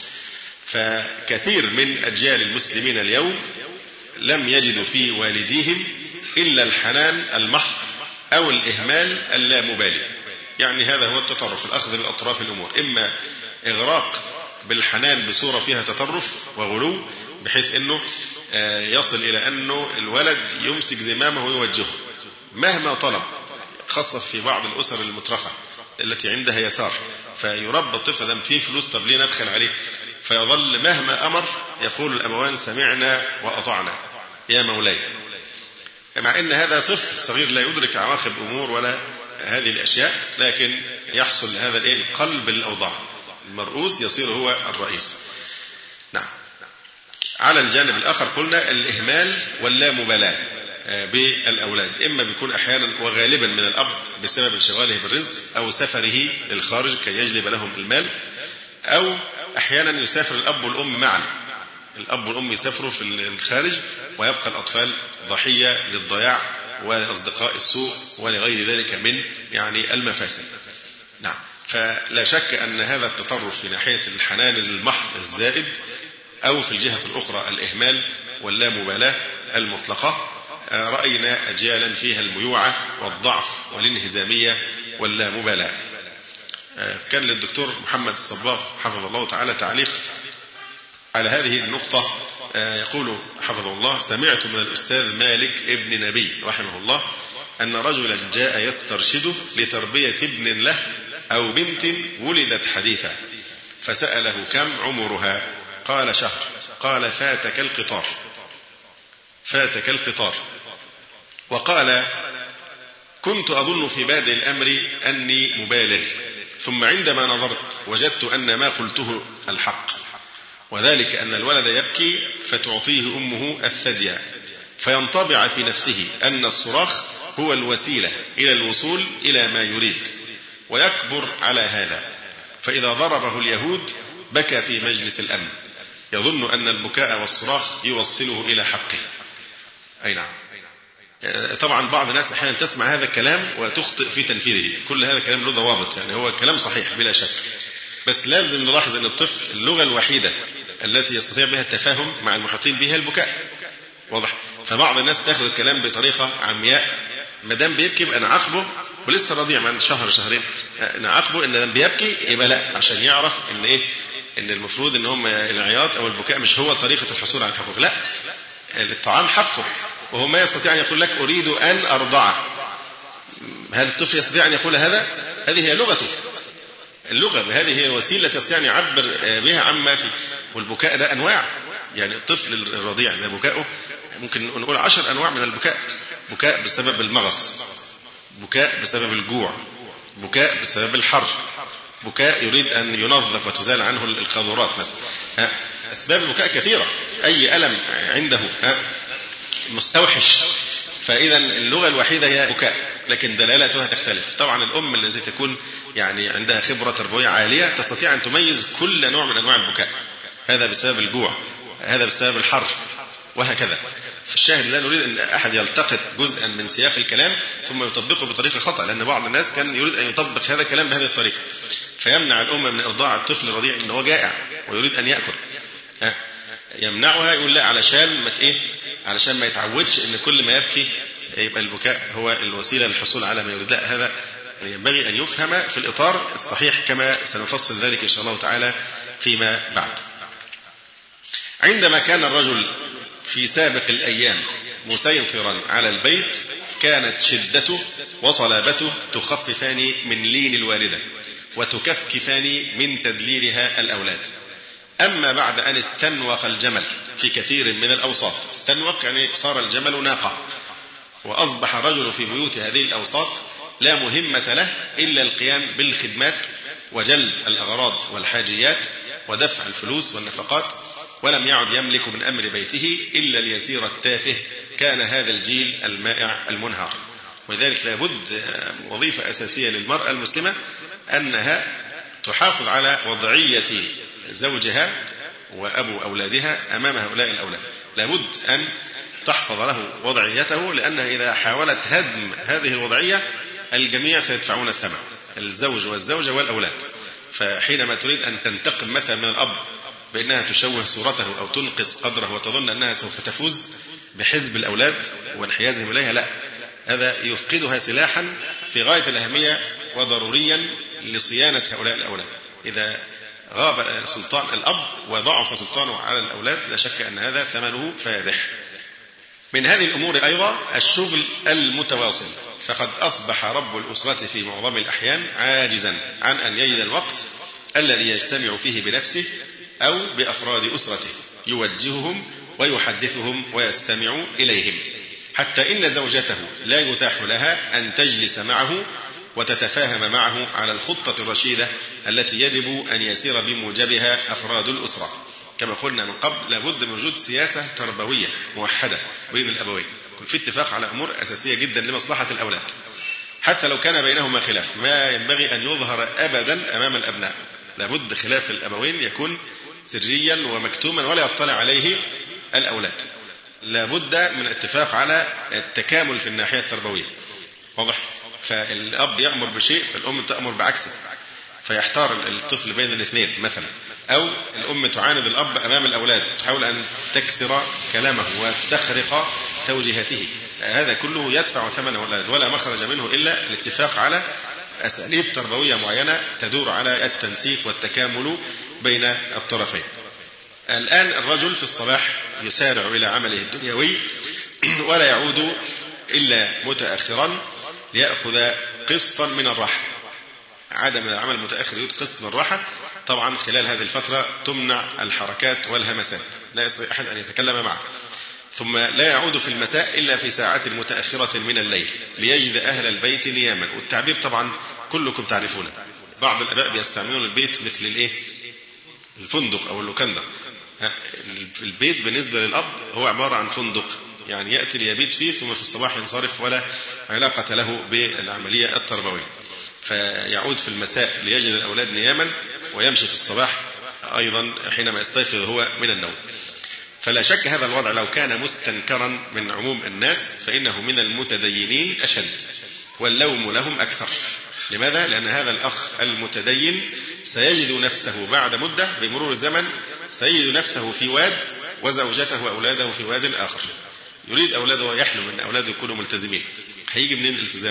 فكثير من أجيال المسلمين اليوم لم يجدوا في والديهم إلا الحنان المحض أو الإهمال اللامبالي. يعني هذا هو التطرف، الأخذ بأطراف الأمور، إما إغراق بالحنان بصورة فيها تطرف وغلو، بحيث أنه يصل إلى أنه الولد يمسك زمامه ويوجهه مهما طلب، خاصة في بعض الأسر المترفة التي عندها يسار، فيربى الطفل ده فيه فلوس، طب ليه ندخل عليه؟ فيظل مهما أمر يقول الأبوان سمعنا وأطعنا يا مولاي، مع أن هذا طفل صغير لا يدرك عواقب أمور ولا هذه الأشياء، لكن يحصل لهذا القلب الأوضاع، المرؤوس يصير هو الرئيس. نعم. على الجانب الآخر قلنا الإهمال واللامبالاة بالأولاد، إما بيكون أحيانا وغالبا من الأب بسبب انشغاله بالرزق أو سفره للخارج كي يجلب لهم المال، أو أحيانا يسافر الأب والأم معا، الأب والأم يسافروا في الخارج ويبقى الأطفال ضحية للضياع ولأصدقاء السوء ولغير ذلك من المفاسد. نعم. فلا شك أن هذا التطرف في ناحية الحنان المحض الزائد، أو في الجهة الأخرى الإهمال واللامبالاة المطلقة، رأينا أجيالا فيها الميوعة والضعف والانهزامية واللامبالاة. كان للدكتور محمد الصباغ حفظه الله تعالى تعليق على هذه النقطة، يقول حفظه الله: سمعت من الأستاذ مالك ابن نبي رحمه الله أن رجلا جاء يسترشده لتربية ابن له أو بنت ولدت حديثا، فسأله كم عمرها؟ قال شهر. قال فاتك القطار، فاتك القطار. وقال كنت أظن في بادئ الأمر أني مبالغ، ثم عندما نظرت وجدت أن ما قلته الحق، وذلك أن الولد يبكي فتعطيه أمه الثدي، فينطبع في نفسه أن الصراخ هو الوسيلة إلى الوصول إلى ما يريد، ويكبر على هذا، فإذا ضربه اليهود بكى في مجلس الأمن، يظن أن البكاء والصراخ يوصله إلى حقه. أي نعم. طبعا بعض الناس أحيانا تسمع هذا الكلام وتخطئ في تنفيذه، كل هذا الكلام له ضوابط، هو كلام صحيح بلا شك، بس لازم نلاحظ أن الطفل اللغة الوحيدة التي يستطيع بها التفاهم مع المحيطين به البكاء، واضح؟ فبعض الناس تأخذ الكلام بطريقة عمياء، ما دام بيبكي يبقى نعاقبه، ولسه رضيع من شهر شهرين نعاقبه إن بيبكي، يبقى لا، عشان يعرف إن إن المفروض إن هم العياط أو البكاء مش هو طريقة الحصول على الحقوق، لا، الطعام حقه، وهو ما يستطيع أن يقول لك أريد أن أرضعه. هل الطفل يستطيع أن يقول هذا؟ هذه هي لغته، اللغة هذه هي الوسيلة التي يستطيع أن يعبر بها عما فيه. والبكاء ده أنواع، الطفل الرضيع ده بكاؤه ممكن نقول 10 أنواع من البكاء: بكاء بسبب المغص، بكاء بسبب الجوع، بكاء بسبب الحر، بكاء يريد أن ينظف وتزال عنه القاذورات مثلا. أسباب البكاء كثيرة، أي ألم عنده مستوحش، فإذا اللغة الوحيدة هي بكاء، لكن دلالتها تختلف. طبعا الأم التي تكون عندها خبرة تربوية عالية تستطيع أن تميز كل نوع من أنواع البكاء، هذا بسبب الجوع، هذا بسبب الحر، وهكذا. فالشاهد لا نريد أن أحد يلتقط جزءا من سياق الكلام ثم يطبقه بطريقة خطأ، لأن بعض الناس كان يريد أن يطبق هذا الكلام بهذه الطريقة، فيمنع الأم من إرضاع الطفل الرضيع إن هو جائع ويريد أن يأكل، يمنعها، يقول لا، علشان ما يتعودش إن كل ما يبكي يبقى البكاء هو الوسيلة للحصول على ما يريد. لا، هذا ينبغي أن يفهم في الإطار الصحيح كما سنفصل ذلك إن شاء الله تعالى فيما بعد. عندما كان الرجل في سابق الأيام مسيطرا على البيت، كانت شدته وصلابته تخففان من لين الوالدة وتكفكفان من تدليلها الأولاد. أما بعد أن استنوق الجمل في كثير من الأوساط، استنوق صار الجمل ناقة، وأصبح الرجل في بيوت هذه الأوساط لا مهمة له إلا القيام بالخدمات وجلب الأغراض والحاجيات ودفع الفلوس والنفقات، ولم يعد يملك من أمر بيته إلا اليسير التافه. كان هذا الجيل المائع المنهار. ولذلك لابد وظيفة أساسية للمرأة المسلمة أنها تحافظ على وضعية زوجها وأبو أولادها أمام هؤلاء الأولاد، لابد أن تحفظ له وضعيته، لأنها إذا حاولت هدم هذه الوضعية الجميع سيدفعون الثمن، الزوج والزوجة والأولاد. فحينما تريد أن تنتقم مثلا من الأب بأنها تشوه صورته أو تنقص قدره وتظن أنها سوف تفوز بحزب الأولاد وانحيازهم إليها، لا، هذا يفقدها سلاحا في غاية الأهمية وضروريا لصيانة هؤلاء الأولاد. إذا غاب سلطان الأب وضعف سلطانه على الأولاد لا شك أن هذا ثمنه فادح. من هذه الأمور أيضا الشغل المتواصل، فقد أصبح رب الأسرة في معظم الأحيان عاجزا عن أن يجد الوقت الذي يجتمع فيه بنفسه أو بأفراد أسرته، يوجههم ويحدثهم ويستمع إليهم، حتى إن زوجته لا يتاح لها أن تجلس معه وتتفاهم معه على الخطة الرشيدة التي يجب أن يسير بموجبها أفراد الأسرة. كما قلنا من قبل، لابد من وجود سياسة تربوية موحدة بين الأبوين، يكون في اتفاق على أمور أساسية جدا لمصلحة الأولاد، حتى لو كان بينهما خلاف. ما ينبغي أن يظهر أبدا أمام الأبناء، لابد خلاف الأبوين يكون سريا ومكتوما ولا يطلع عليه الأولاد. لابد من اتفاق على التكامل في الناحية التربوية، واضح؟ فالأب يأمر بشيء فالأم تأمر بعكسه، فيحتار الطفل بين الاثنين مثلا، أو الأم تعاند الأب أمام الأولاد، تحاول أن تكسر كلامه وتخرق توجيهاته. هذا كله يدفع ثمن الأولاد، ولا مخرج منه إلا الاتفاق على أساليب تربوية معينة تدور على التنسيق والتكامل بين الطرفين. الآن الرجل في الصباح يسارع إلى عمله الدنيوي ولا يعود إلا متأخرا ليأخذ قسطا من الراحة. عدم العمل المتأخر يريد قسط من الراحة. طبعا خلال هذه الفترة تمنع الحركات والهمسات، لا يستطيع أحد أن يتكلم معه. ثم لا يعود في المساء إلا في ساعات متأخرة من الليل ليجد أهل البيت نياما. والتعبير طبعا كلكم تعرفونه، بعض الآباء بيستعملون البيت مثل الفندق أو اللوكاندا. البيت بالنسبة للأب هو عبارة عن فندق، يعني يأتي ليبيت فيه ثم في الصباح ينصرف، ولا علاقة له بالعملية التربوية. فيعود في المساء ليجد الأولاد نياما، ويمشي في الصباح أيضا حينما يستيقظ هو من النوم. فلا شك هذا الوضع لو كان مستنكرا من عموم الناس فإنه من المتدينين أشد، واللوم لهم أكثر. لماذا؟ لأن هذا الأخ المتدين سيجد نفسه بعد مدة بمرور الزمن سيجد نفسه في واد وزوجته وأولاده في واد آخر. يريد أولاده ويحلم أن أولاده يكونوا ملتزمين. هيجي منين الالتزام؟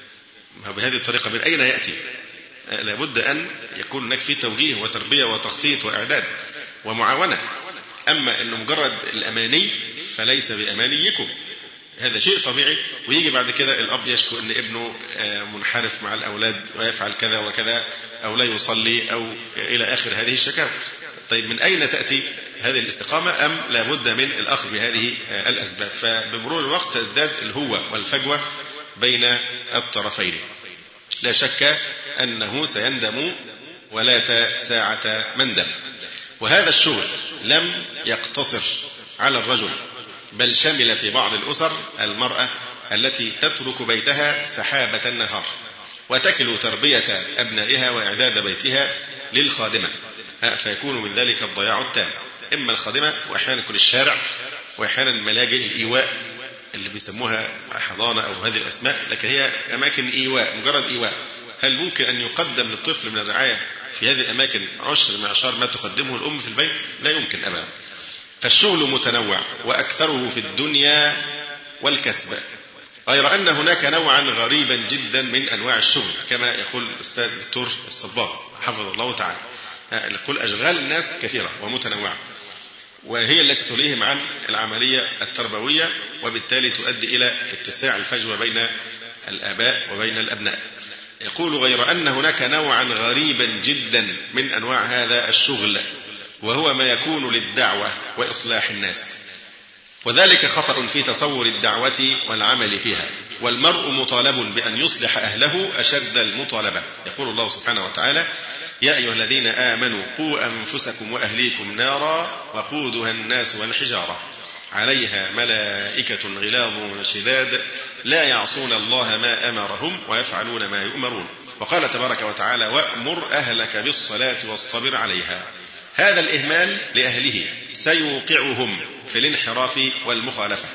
بهذه الطريقة من أين يأتي؟ لابد أن يكون هناك في توجيه وتربية وتخطيط وإعداد ومعاونة. أما أنه مجرد الأماني فليس بأمانيكم، هذا شيء طبيعي. ويجي بعد كده الأب يشكو أن ابنه منحرف مع الأولاد ويفعل كذا وكذا أو لا يصلي أو إلى آخر هذه الشكاوى. طيب من أين تأتي هذه الاستقامة؟ أم لابد من الأخذ بهذه الأسباب؟ فبمرور الوقت تزداد الهوة والفجوة بين الطرفين. لا شك أنه سيندم ولا ساعة مندم. وهذا الشغل لم يقتصر على الرجل، بل شمل في بعض الأسر المرأة التي تترك بيتها سحابة النهار وتكل تربية أبنائها وإعداد بيتها للخادمة، فيكون من ذلك الضياع التام. إما الخادمة، وأحيانا كل الشارع، وأحيانا ملاجئ الإيواء اللي بيسموها حضانة أو هذه الأسماء، لكن هي أماكن إيواء، مجرد إيواء. هل ممكن أن يقدم للطفل من الرعاية في هذه الأماكن 10 معشار ما تقدمه الأم في البيت؟ لا يمكن أبدا. فالشغل متنوع وأكثره في الدنيا والكسب، غير أن هناك نوعا غريبا جدا من أنواع الشغل، كما يقول الأستاذ الدكتور الصباغ حفظه الله تعالى. يقول أشغال الناس كثيرة ومتنوعة، وهي التي تلههم عن العملية التربوية، وبالتالي تؤدي إلى اتساع الفجوة بين الآباء وبين الأبناء. يقول غير أن هناك نوعا غريبا جدا من أنواع هذا الشغل، وهو ما يكون للدعوة وإصلاح الناس، وذلك خطأ في تصور الدعوة والعمل فيها، والمرء مطالب بأن يصلح أهله أشد المطالبة. يقول الله سبحانه وتعالى: يا أيها الذين آمنوا قوا أنفسكم وأهليكم نارا وقودها الناس والحجارة عليها ملائكة غلاظ شداد لا يعصون الله ما أمرهم ويفعلون ما يؤمرون. وقال تبارك وتعالى: وأمر أهلك بالصلاة واصطبر عليها. هذا الإهمال لأهله سيوقعهم في الانحراف والمخالفة.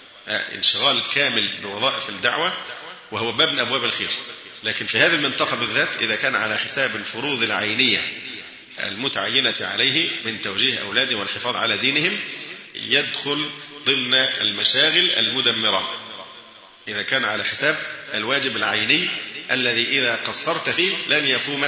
انشغال كامل بوظائف الدعوة وهو باب من أبواب الخير، لكن في هذه المنطقة بالذات إذا كان على حساب الفروض العينية المتعينة عليه من توجيه أولاده والحفاظ على دينهم يدخل ضمن المشاغل المدمرة. إذا كان على حساب الواجب العيني الذي إذا قصرت فيه لن يقوم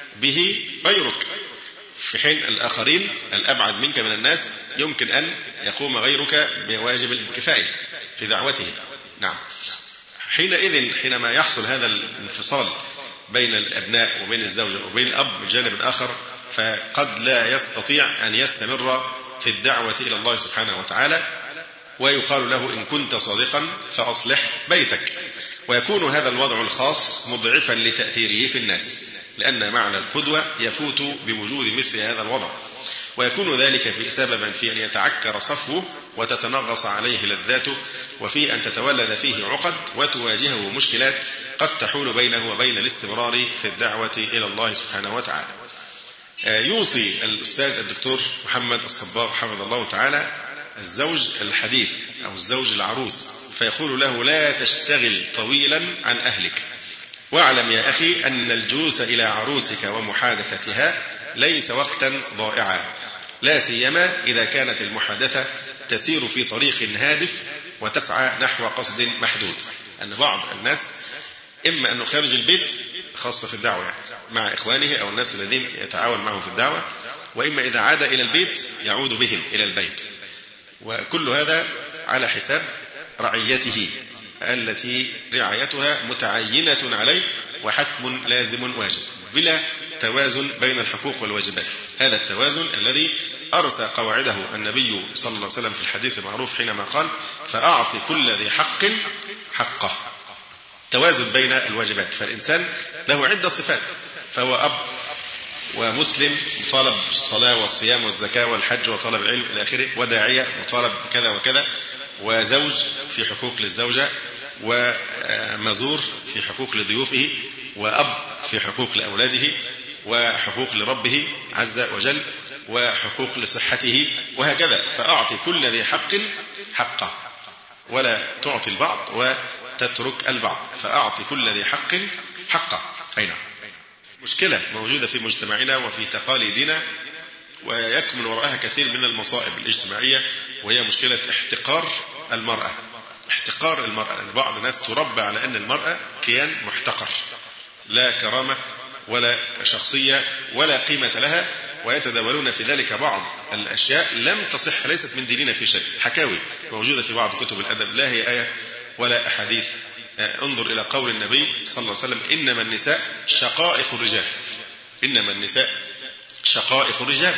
به غيرك، في حين الآخرين الأبعد منك من الناس يمكن أن يقوم غيرك بواجب الكفاية في دعوته. نعم. حينئذ حينما يحصل هذا الانفصال بين الأبناء وبين الزوجة وبين الأب من جانب آخر، فقد لا يستطيع أن يستمر في الدعوة إلى الله سبحانه وتعالى، ويقال له إن كنت صادقا فأصلح بيتك. ويكون هذا الوضع الخاص مضعفا لتأثيره في الناس، لأن معنى القدوة يفوت بوجود مثل هذا الوضع، ويكون ذلك سببا في أن يتعكر صفوه وتتنغص عليه لذاته، وفي أن تتولد فيه عقد وتواجهه مشكلات قد تحول بينه وبين الاستمرار في الدعوة إلى الله سبحانه وتعالى. يوصي الأستاذ الدكتور محمد الصباغ حفظه الله تعالى الزوج الحديث أو الزوج العروس، فيقول له: لا تشتغل طويلا عن أهلك، واعلم يا أخي أن الجلوس إلى عروسك ومحادثتها ليس وقتا ضائعا، لا سيما إذا كانت المحادثة تسير في طريق هادف وتسعى نحو قصد محدود. أن بعض الناس إما أنه خارج البيت خاصة في الدعوة مع إخوانه أو الناس الذين يتعاون معهم في الدعوة، وإما إذا عاد إلى البيت يعود بهم إلى البيت، وكل هذا على حساب رعيته التي رعايتها متعينة عليه وحتم لازم واجب، بلا توازن بين الحقوق والواجبات. هذا التوازن الذي أرسى قواعده النبي صلى الله عليه وسلم في الحديث المعروف حينما قال: فأعط كل ذي حق حقه. توازن بين الواجبات، فالإنسان له عدة صفات، فهو أب ومسلم مطالب بالصلاة والصيام والزكاة والحج وطلب العلم إلى آخره، وداعية مطالب بكذا وكذا، وزوج في حقوق للزوجة، ومزور في حقوق لضيوفه، وأب في حقوق لأولاده، وحقوق لربه عز وجل، وحقوق لصحته، وهكذا. فأعطي كل ذي حق حقه، ولا تعطي البعض وتترك البعض، فأعطي كل ذي حق حقه. أين مشكلة موجودة في مجتمعنا وفي تقاليدنا، ويكمن وراءها كثير من المصائب الاجتماعية، وهي مشكلة احتقار المرأة. احتقار المرأة، بعض الناس تربى على أن المرأة كيان محتقر، لا كرامة ولا شخصية ولا قيمة لها، ويتداولون في ذلك بعض الأشياء لم تصح، ليست من ديننا في شيء. حكاوي موجودة في بعض كتب الأدب لا هي آية ولا أحاديث. انظر إلى قول النبي صلى الله عليه وسلم: إنما النساء شقائق الرجال، إنما النساء شقائق الرجال.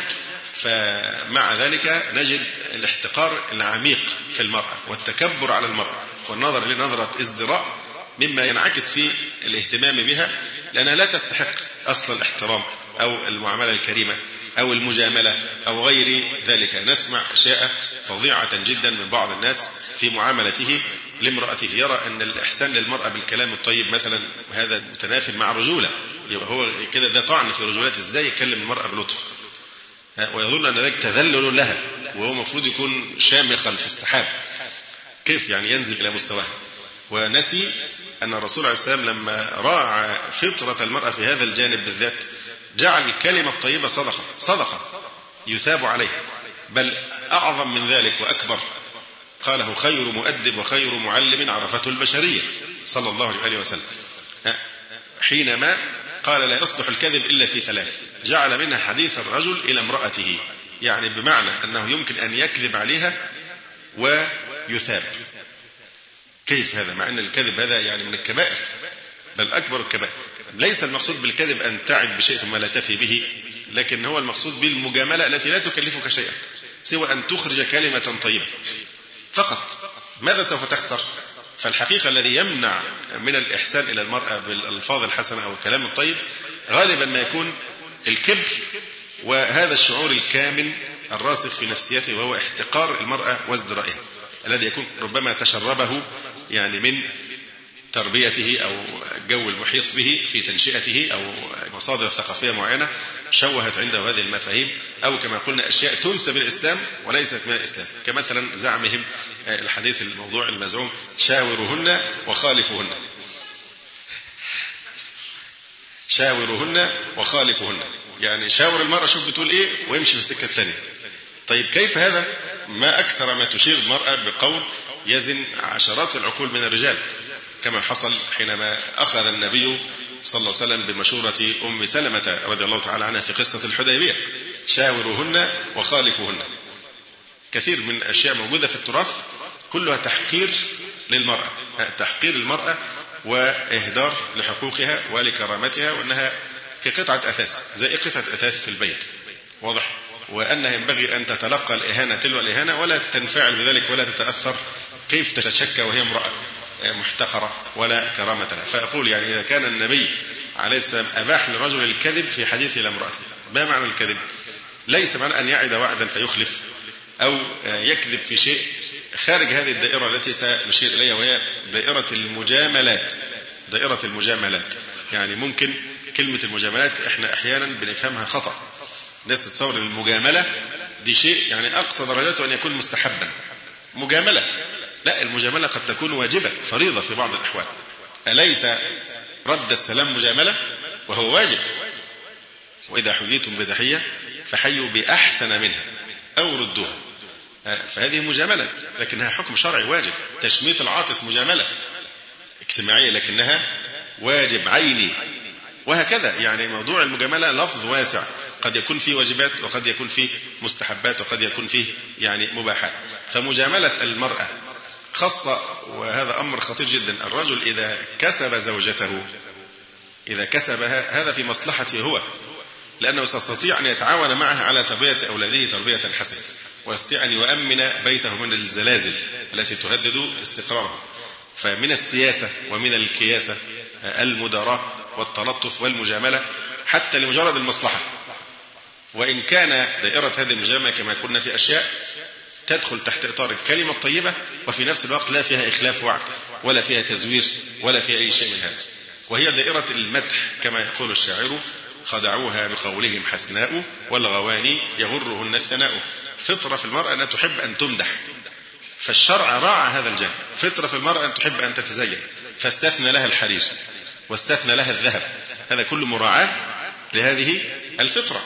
فمع ذلك نجد الاحتقار العميق في المرأة والتكبر على المرأة والنظر إلى نظرة ازدراء، مما ينعكس في الاهتمام بها، لأنها لا تستحق أصل الاحترام أو المعاملة الكريمة أو المجاملة أو غير ذلك. نسمع أشياء فظيعة جدا من بعض الناس في معاملته لامرأته، يرى أن الإحسان للمرأة بالكلام الطيب مثلا هذا متنافٍ مع الرجولة، يبقى هو كده ده طعن في رجولته، إزاي يكلم المرأة بلطف، ويظن أن ذلك تذلل لها، وهو مفروض يكون شامخا في السحاب، كيف يعني ينزل إلى مستواها. ونسي أن الرسول عليه السلام لما راعى فطرة المرأة في هذا الجانب بالذات جعل الكلمة الطيبة صدقة يثاب عليها، بل أعظم من ذلك وأكبر، قاله: خير مؤدب وخير معلم عرفته البشرية صلى الله عليه وسلم، حينما قال: لا يصلح الكذب إلا في ثلاث، جعل منها حديث الرجل إلى امرأته، يعني بمعنى أنه يمكن أن يكذب عليها ويثاب. كيف هذا؟ مع أن الكذب هذا يعني من الكبائر، بل أكبر الكبائر. ليس المقصود بالكذب أن تعد بشيء ثم لا تفي به، لكن هو المقصود بالمجاملة التي لا تكلفك شيئا سوى أن تخرج كلمة طيبة فقط. ماذا سوف تخسر؟ فالحقيقة الذي يمنع من الإحسان إلى المرأة بالألفاظ الحسنة أو الكلام الطيب غالبا ما يكون الكبر، وهذا الشعور الكامن الراسخ في نفسيته، وهو احتقار المرأة وازدرائها، الذي يكون ربما تشربه يعني من تربيته أو الجو المحيط به في تنشئته أو مصادر ثقافية معينة شوهت عنده هذه المفاهيم، أو كما قلنا أشياء تنسب الإسلام وليست من الإسلام، كمثلا زعمهم الحديث الموضوع المزعوم: شاورهن وخالفهن، شاورهن وخالفهن، يعني شاور المرأة شوف بتقول إيه ويمشي في السكة الثانية. طيب كيف هذا؟ ما أكثر ما تشير المرأة بقول يزن عشرات العقول من الرجال، كما حصل حينما أخذ النبي صلى الله عليه وسلم بمشورة أم سلمة رضي الله تعالى عنها في قصة الحديبية: شاورهن وخالفهن. كثير من الأشياء موجودة في التراث كلها تحقير للمرأة، تحقير المرأة وإهدار لحقوقها ولكرامتها، وأنها كقطعة أثاث، زي قطعة أثاث في البيت، واضح؟ وأنها ينبغي أن تتلقى الإهانة تلو الإهانة ولا تنفعل بذلك ولا تتأثر. كيف تتشكى وهي امرأة محتقرة ولا كرامة لها؟ فأقول يعني إذا كان النبي عليه السلام أباح لرجل الكذب في حديثه إلى امرأته، ما معنى الكذب؟ ليس معنى أن يعد وعدا فيخلف أو يكذب في شيء خارج هذه الدائرة التي سنشير إليها، وهي دائرة المجاملات. دائرة المجاملات يعني ممكن كلمة المجاملات احنا أحيانا بنفهمها خطأ. الناس تتصور ان المجاملة دي شيء يعني أقصى درجاته أن يكون مستحبا. مجاملة لا، المجاملة قد تكون واجبة فريضة في بعض الأحوال. أليس رد السلام مجاملة وهو واجب؟ وإذا حييتم بتحية فحيوا بأحسن منها أو ردوها. فهذه مجاملة لكنها حكم شرعي واجب. تشميت العاطس مجاملة اجتماعية لكنها واجب عيني، وهكذا. يعني موضوع المجاملة لفظ واسع، قد يكون فيه واجبات وقد يكون فيه مستحبات وقد يكون فيه يعني مباحات. فمجاملة المرأة خاصة، وهذا أمر خطير جدا. الرجل إذا كسب زوجته، إذا كسبها، هذا في مصلحته هو، لأنه سيستطيع أن يتعاون معها على تربية أولاده تربية حسنة، ويستطيع أن يؤمن بيته من الزلازل التي تهدد استقراره. فمن السياسة ومن الكياسة المداراة والتلطف والمجاملة حتى لمجرد المصلحة. وإن كان دائرة هذه المجاملة كما قلنا في أشياء تدخل تحت إطار الكلمة الطيبة، وفي نفس الوقت لا فيها إخلاف وعد ولا فيها تزوير ولا فيها أي شيء من هذا. وهي دائرة المدح كما يقول الشاعر: خدعوها بقولهم حسناء والغواني يغرهن الثناء. فطرة في المرأة أن تحب أن تمدح، فالشرع راعى هذا الجانب. فطرة في المرأة أن تحب أن تتزين، فاستثنى لها الحرير واستثنى لها الذهب. هذا كله مراعاة لهذه الفطرة.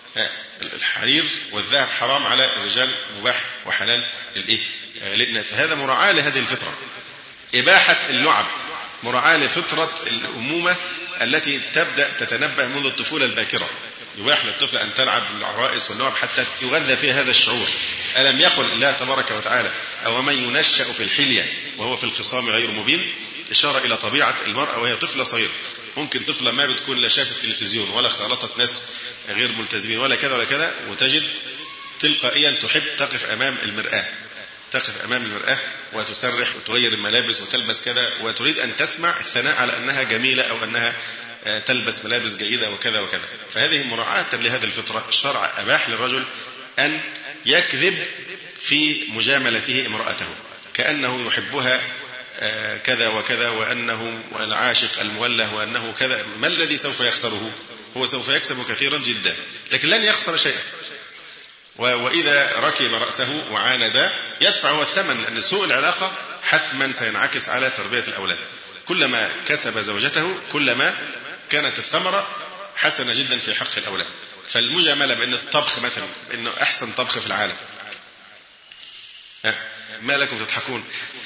الحرير والذهب حرام على الرجال، مباح وحلال للإناث. هذا مراعاة لهذه الفطرة. إباحة اللعب مراعاة لفطرة الأمومة التي تبدأ تتنبأ منذ الطفولة الباكرة. يباح للطفل أن تلعب بالعرائس واللعب حتى يغذى فيها هذا الشعور. ألم يقل الله تبارك وتعالى: أو من ينشأ في الحلية وهو في الخصام غير مبين؟ إشارة إلى طبيعة المرأة وهي طفلة صغيرة. ممكن طفلة ما بتكون لا شافت التلفزيون ولا خالطت ناس غير ملتزمين ولا كذا ولا كذا، وتجد تلقائيا تحب تقف أمام المرآة، تقف أمام المرآة وتسرح وتغير الملابس وتلبس كذا، وتريد أن تسمع الثناء على أنها جميلة أو أنها تلبس ملابس جيدة وكذا وكذا. فهذه مراعاة لهذه الفطرة. الشرع أباح للرجل أن يكذب في مجاملته امرأته كأنه يحبها كذا وكذا، وأنه العاشق الموله، وأنه كذا. ما الذي سوف يخسره؟ هو سوف يكسب كثيرا جدا لكن لن يخسر شيئا. وإذا ركب رأسه وعاند يدفع هو الثمن، لأن سوء العلاقة حتما سينعكس على تربية الأولاد. كلما كسب زوجته كلما كانت الثمرة حسنة جدا في حق الأولاد. فالمجاملة بأن الطبخ مثلا إنه أحسن طبخ في العالم. ما لكم تضحكون؟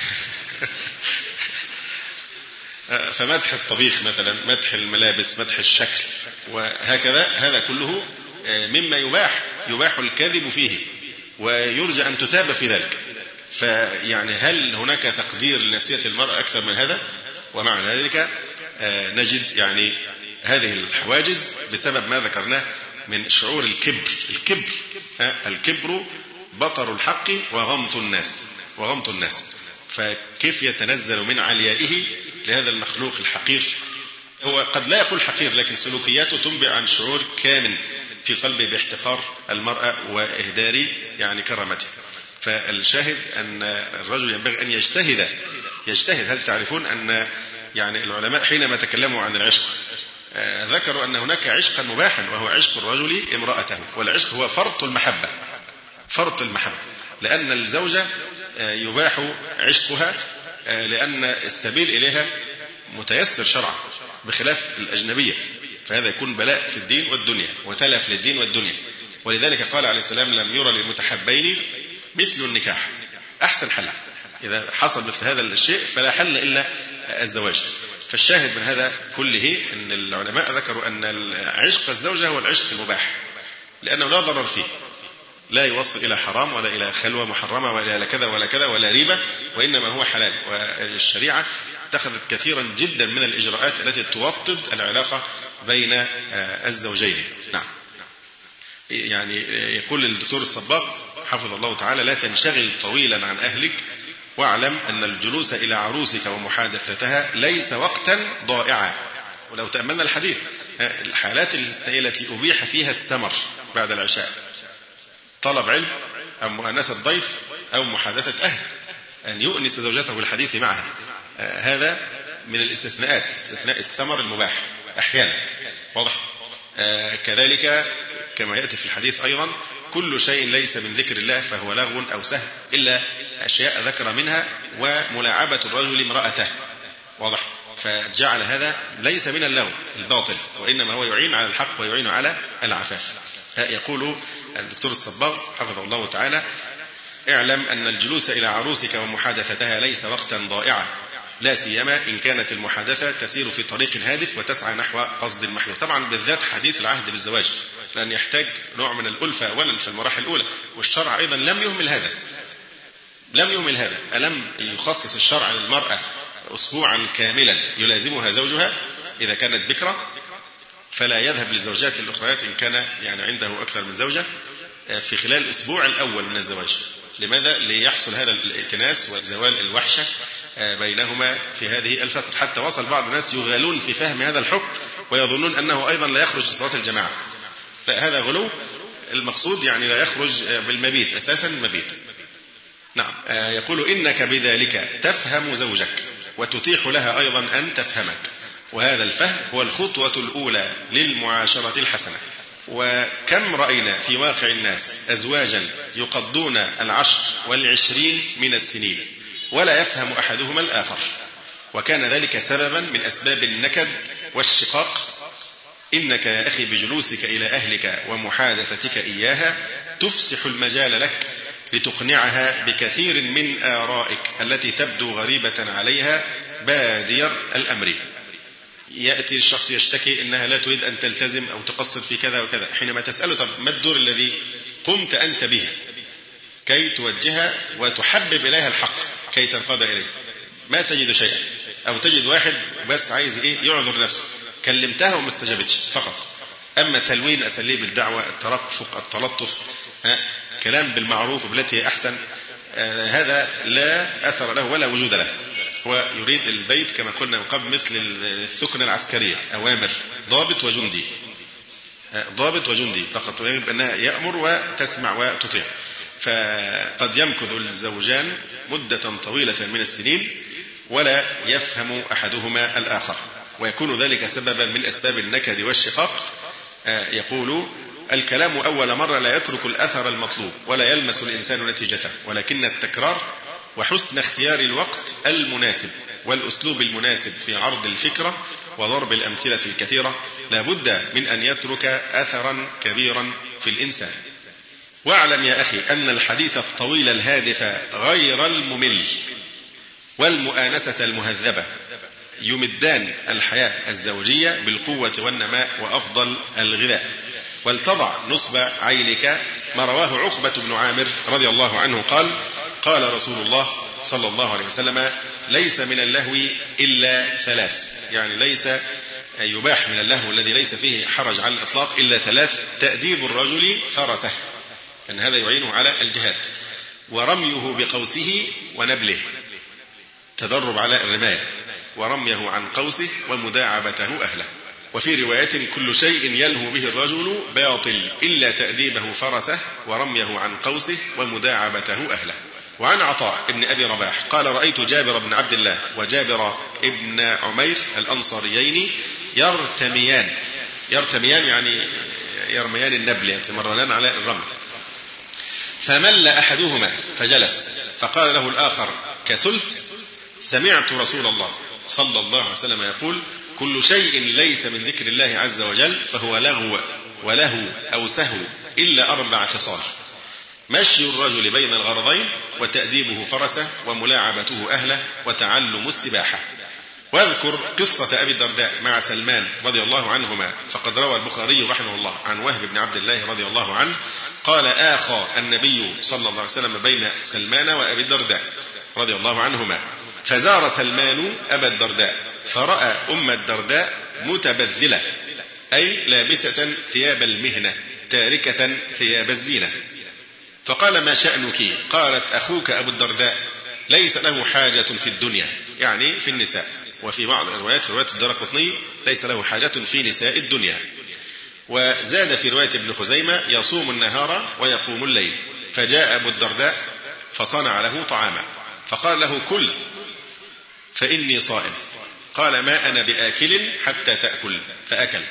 فمدح الطبيخ مثلا، مدح الملابس، مدح الشكل، وهكذا. هذا كله مما يباح الكذب فيه، ويرجى أن تثاب في ذلك. فيعني هل هناك تقدير لنفسية المرأة أكثر من هذا؟ ومع ذلك نجد يعني هذه الحواجز بسبب ما ذكرناه من شعور الكبر. الكبر بطر الحق وغمط الناس. فكيف يتنزل من عليائه لهذا المخلوق الحقير؟ هو قد لا يقول حقير، لكن سلوكياته تنبئ عن شعور كامن في قلبه باحتقار المرأة وإهدار يعني كرامته. فالشاهد أن الرجل ينبغي أن يجتهد. هل تعرفون أن يعني العلماء حينما تكلموا عن العشق ذكروا أن هناك عشقا مباحا، وهو عشق الرجل امرأته. والعشق هو فرط المحبة، لأن الزوجة يباح عشقها لأن السبيل إليها متيسر شرعا بخلاف الأجنبية، فهذا يكون بلاء في الدين والدنيا وتلف للدين والدنيا. ولذلك قال عليه السلام: لم يرى للمتحبين مثل النكاح. أحسن حل إذا حصل مثل هذا الشيء فلا حل إلا الزواج. فالشاهد من هذا كله أن العلماء ذكروا أن عشق الزوجة هو العشق المباح، لأنه لا ضرر فيه، لا يوصل إلى حرام ولا إلى خلوة محرمة ولا إلى كذا ولا كذا ولا ريبة، وإنما هو حلال. والشريعة اتخذت كثيرا جدا من الإجراءات التي توطد العلاقة بين الزوجين. نعم. يعني يقول الدكتور الصباغ حفظه الله تعالى: لا تنشغل طويلا عن أهلك، واعلم أن الجلوس إلى عروسك ومحادثتها ليس وقتا ضائعا. ولو تأملنا الحديث، الحالات التي أبيح فيها السمر بعد العشاء: طلب علم أو مؤانسة ضيف أو محادثة أهل، أن يؤنس زوجته بالحديث معها، هذا من الاستثناءات، استثناء السمر المباح أحيانا. واضح؟ كذلك كما يأتي في الحديث أيضا: كل شيء ليس من ذكر الله فهو لغو أو سهو، إلا أشياء ذكر منها وملاعبة الرجل امرأته. واضح؟ فجعل هذا ليس من اللغو الباطل، وإنما هو يعين على الحق ويعين على العفاف. يقول الدكتور الصباغ حفظه الله تعالى: اعلم أن الجلوس إلى عروسك ومحادثتها ليس وقتا ضائعا، لا سيما إن كانت المحادثة تسير في طريق هادف وتسعى نحو قصد محمود. طبعا بالذات حديث العهد بالزواج، لأن يحتاج نوع من الألفة أولا في المراحل الأولى، والشرع أيضا لم يهمل هذا. ألم يخصص الشرع للمرأة أسبوعا كاملا يلازمها زوجها إذا كانت بكرة، فلا يذهب للزوجات الأخريات إن كان يعني عنده أكثر من زوجة في خلال الأسبوع الأول من الزواج. لماذا؟ ليحصل هذا الائتناس وزوال الوحشة بينهما في هذه الفترة. حتى وصل بعض الناس يغالون في فهم هذا الحكم ويظنون أنه أيضا لا يخرج لصلاة الجماعة. فهذا غلو. المقصود يعني لا يخرج بالمبيت، أساسا مبيت. نعم. يقول: إنك بذلك تفهم زوجك وتتيح لها أيضا أن تفهمك، وهذا الفهم هو الخطوة الأولى للمعاشرة الحسنة. وكم رأينا في واقع الناس أزواجا يقضون 10 و20 من السنين ولا يفهم أحدهما الآخر، وكان ذلك سببا من أسباب النكد والشقاق. إنك يا أخي بجلوسك إلى أهلك ومحادثتك إياها تفسح المجال لك لتقنعها بكثير من آرائك التي تبدو غريبة عليها بادير الأمر. يأتي الشخص يشتكي إنها لا تريد أن تلتزم أو تقصر في كذا وكذا، حينما تسأله: طب ما الدور الذي قمت أنت به كي توجهها وتحبب إليها الحق كي تنقاد إليه؟ ما تجد شيئا، أو تجد واحد بس عايز يعذر نفسه، كلمتها وما استجابتش فقط. أما تلوين أساليب الدعوة، الترفق، التلطف، كلام بالمعروف وبالتي أحسن، هذا لا أثر له ولا وجود له. هو يريد البيت كما قلنا من قبل مثل السكنة العسكرية، أوامر، ضابط وجندي، ضابط وجندي فقط، ويجب أنها يأمر وتسمع وتطيع. فقد يمكث الزوجان مدة طويلة من السنين ولا يفهم أحدهما الآخر، ويكون ذلك سببا من أسباب النكد والشقاق. يقول: الكلام أول مرة لا يترك الأثر المطلوب ولا يلمس الإنسان نتيجته، ولكن التكرار وحسن اختيار الوقت المناسب والأسلوب المناسب في عرض الفكرة وضرب الأمثلة الكثيرة لا بد من أن يترك أثرا كبيرا في الإنسان. واعلم يا أخي أن الحديث الطويل الهادف غير الممل والمؤانسة المهذبة يمدان الحياة الزوجية بالقوة والنماء وأفضل الغذاء. ولتضع نصب عينك ما رواه عقبة بن عامر رضي الله عنه قال: قال رسول الله صلى الله عليه وسلم: ليس من اللهو إلا 3، يعني ليس يباح من اللهو الذي ليس فيه حرج على الإطلاق إلا 3: تأديب الرجل فرسه، أن هذا يعينه على الجهاد، ورميه بقوسه ونبله، تدرب على الرماية، ورميه عن قوسه ومداعبته أهله. وفي رواية: كل شيء يلهو به الرجل باطل إلا تأديبه فرسه ورميه عن قوسه ومداعبته أهله. وعن عطاء ابن أبي رباح قال: رأيت جابر بن عبد الله وجابر ابن عمير الأنصاريين يرتميان يعني يرميان النبل، يتمرنان على الرمي، فمل أحدهما فجلس، فقال له الآخر: كسلت؟ سمعت رسول الله صلى الله عليه وسلم يقول: كل شيء ليس من ذكر الله عز وجل فهو لغو ولهو أو سهو إلا 4 خصال: مشي الرجل بين الغرضين، وتأديبه فرسه، وملاعبته أهله، وتعلم السباحة. واذكر قصة أبي الدرداء مع سلمان رضي الله عنهما، فقد روى البخاري رحمه الله عن وهب بن عبد الله رضي الله عنه قال: آخى النبي صلى الله عليه وسلم بين سلمان وأبي الدرداء رضي الله عنهما، فزار سلمان أبا الدرداء فرأى أم الدرداء متبذلة، أي لابسة ثياب المهنة تاركة ثياب الزينة، فقال: ما شأنك؟ قالت: أخوك أبو الدرداء ليس له حاجة في الدنيا، يعني في النساء، وفي بعض الروايات في رواية الدارقطني ليس له حاجة في نساء الدنيا. وزاد في رواية ابن خزيمة: يصوم النهار ويقوم الليل. فجاء أبو الدرداء فصنع له طعاما، فقال له: كل فإني صائم. قال: ما أنا بآكل حتى تأكل، فأكل.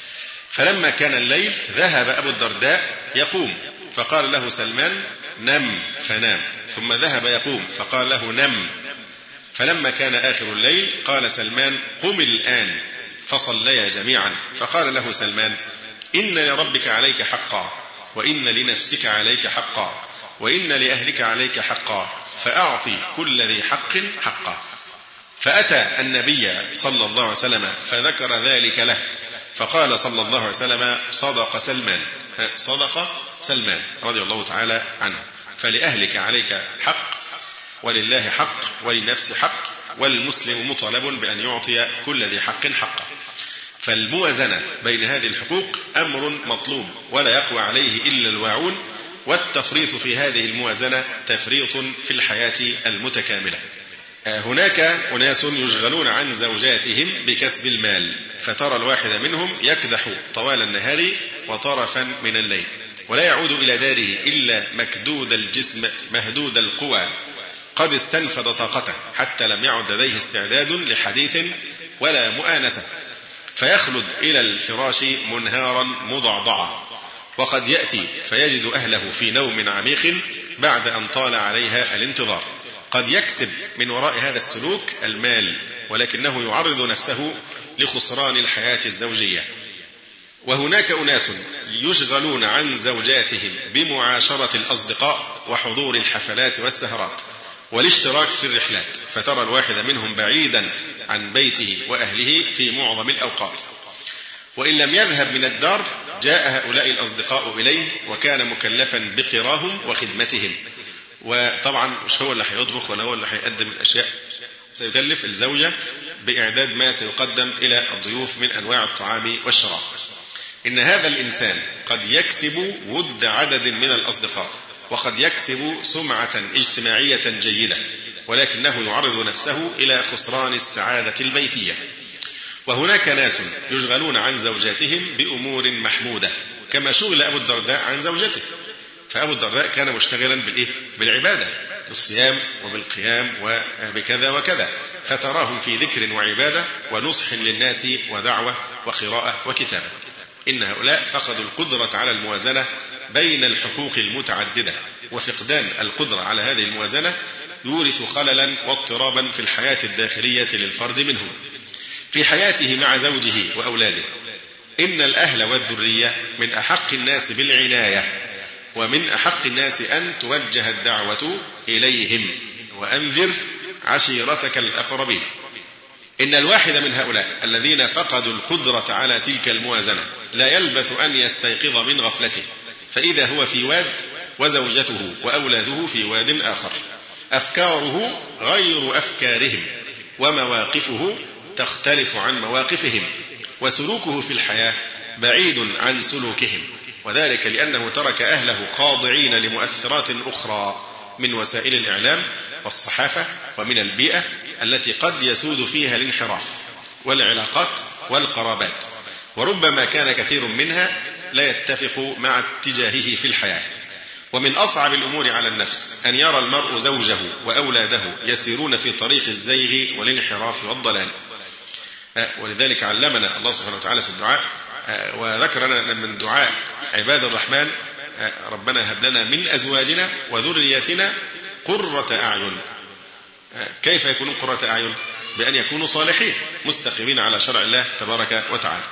فلما كان الليل ذهب أبو الدرداء يقوم، فقال له سلمان: نم، فنام. ثم ذهب يقوم، فقال له: نم. فلما كان آخر الليل قال سلمان: قم الآن، فصليا جميعا. فقال له سلمان: إن لربك عليك حقا، وإن لنفسك عليك حقا، وإن لأهلك عليك حقا، فأعطي كل ذي حق حقه. فأتى النبي صلى الله عليه وسلم فذكر ذلك له، فقال صلى الله عليه وسلم: صدق سلمان، صدق سلمان رضي الله تعالى عنه. فلأهلك عليك حق، ولله حق، ولنفس حق، والمسلم مطالب بأن يعطي كل ذي حق حقه. فالموازنة بين هذه الحقوق أمر مطلوب ولا يقوى عليه إلا الواعون، والتفريط في هذه الموازنة تفريط في الحياة المتكاملة. هناك أناس يشغلون عن زوجاتهم بكسب المال، فترى الواحد منهم يكدح طوال النهار وطرفا من الليل، ولا يعود إلى داره إلا مكدود الجسم مهدود القوى، قد استنفد طاقته، حتى لم يعد لديه استعداد لحديث ولا مؤانسة، فيخلد إلى الفراش منهارا مضعضعا. وقد يأتي فيجد أهله في نوم عميق بعد أن طال عليها الانتظار. قد يكسب من وراء هذا السلوك المال، ولكنه يعرض نفسه لخسران الحياة الزوجية. وهناك أناس يشغلون عن زوجاتهم بمعاشرة الأصدقاء وحضور الحفلات والسهرات والاشتراك في الرحلات، فترى الواحد منهم بعيدا عن بيته وأهله في معظم الأوقات، وإن لم يذهب من الدار جاء هؤلاء الأصدقاء إليه وكان مكلفا بقراهم وخدمتهم. وطبعا مش هو اللي هيطبخ ولا هو اللي هيقدم الأشياء، سيكلف الزوجة بإعداد ما سيقدم إلى الضيوف من أنواع الطعام والشراب. إن هذا الإنسان قد يكسب ود عدد من الأصدقاء، وقد يكسب سمعة اجتماعية جيدة، ولكنه يعرض نفسه إلى خسران السعادة البيتية. وهناك ناس يشغلون عن زوجاتهم بأمور محمودة، كما شغل أبو الدرداء عن زوجته. فأبو الدرداء كان مشتغلا بالعبادة، بالصيام وبالقيام وبكذا وكذا، فتراهم في ذكر وعبادة ونصح للناس ودعوة وقراءة وكتابة. إن هؤلاء فقدوا القدرة على الموازنة بين الحقوق المتعددة، وفقدان القدرة على هذه الموازنة يورث خللا واضطرابا في الحياة الداخلية للفرد منهم في حياته مع زوجه وأولاده. إن الأهل والذرية من أحق الناس بالعناية، ومن أحق الناس أن توجه الدعوة إليهم، وأنذر عشيرتك الأقربين. إن الواحد من هؤلاء الذين فقدوا القدرة على تلك الموازنة لا يلبث أن يستيقظ من غفلته، فإذا هو في واد وزوجته وأولاده في واد آخر، أفكاره غير أفكارهم، ومواقفه تختلف عن مواقفهم، وسلوكه في الحياة بعيد عن سلوكهم، وذلك لأنه ترك أهله خاضعين لمؤثرات أخرى من وسائل الإعلام والصحافة ومن البيئة التي قد يسود فيها الانحراف والعلاقات والقرابات، وربما كان كثير منها لا يتفق مع اتجاهه في الحياة. ومن أصعب الأمور على النفس أن يرى المرء زوجه وأولاده يسيرون في طريق الزيغ والانحراف والضلال. ولذلك علمنا الله سبحانه وتعالى في الدعاء، وذكر لنا من دعاء عباد الرحمن: ربنا هب لنا من أزواجنا وذرياتنا قرة أعين. كيف يكونون قرة أعين؟ بأن يكونوا صالحين مستقيمين على شرع الله تبارك وتعالى.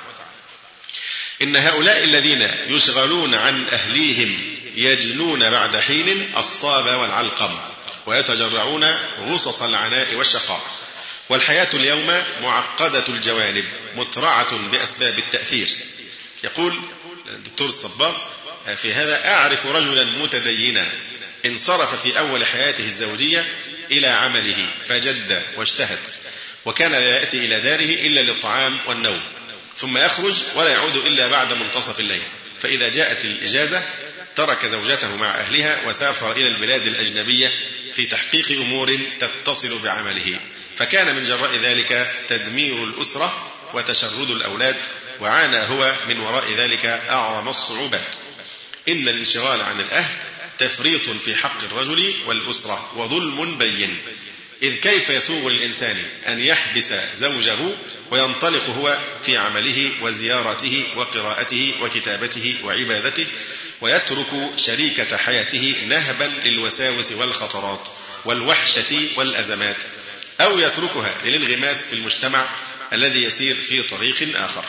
إن هؤلاء الذين يشغلون عن أهليهم يجنون بعد حين الصاب والعلقم، ويتجرعون غصص العناء والشقاء. والحياة اليوم معقدة الجوانب مترعة بأسباب التأثير. يقول الدكتور الصباغ في هذا: أعرف رجلا متدينا انصرف في أول حياته الزوجية إلى عمله فجد واجتهد، وكان لا يأتي إلى داره إلا للطعام والنوم، ثم يخرج ولا يعود إلا بعد منتصف الليل، فإذا جاءت الإجازة ترك زوجته مع أهلها وسافر إلى البلاد الأجنبية في تحقيق أمور تتصل بعمله، فكان من جراء ذلك تدمير الأسرة وتشرد الأولاد، وعانى هو من وراء ذلك أعظم الصعوبات. إن الانشغال عن الأهل تفريط في حق الرجل والأسرة وظلم بين، إذ كيف يسوغ للإنسان أن يحبس زوجه وينطلق هو في عمله وزيارته وقراءته وكتابته وعبادته، ويترك شريكة حياته نهبا للوساوس والخطرات والوحشة والأزمات، أو يتركها للانغماس في المجتمع الذي يسير في طريق آخر.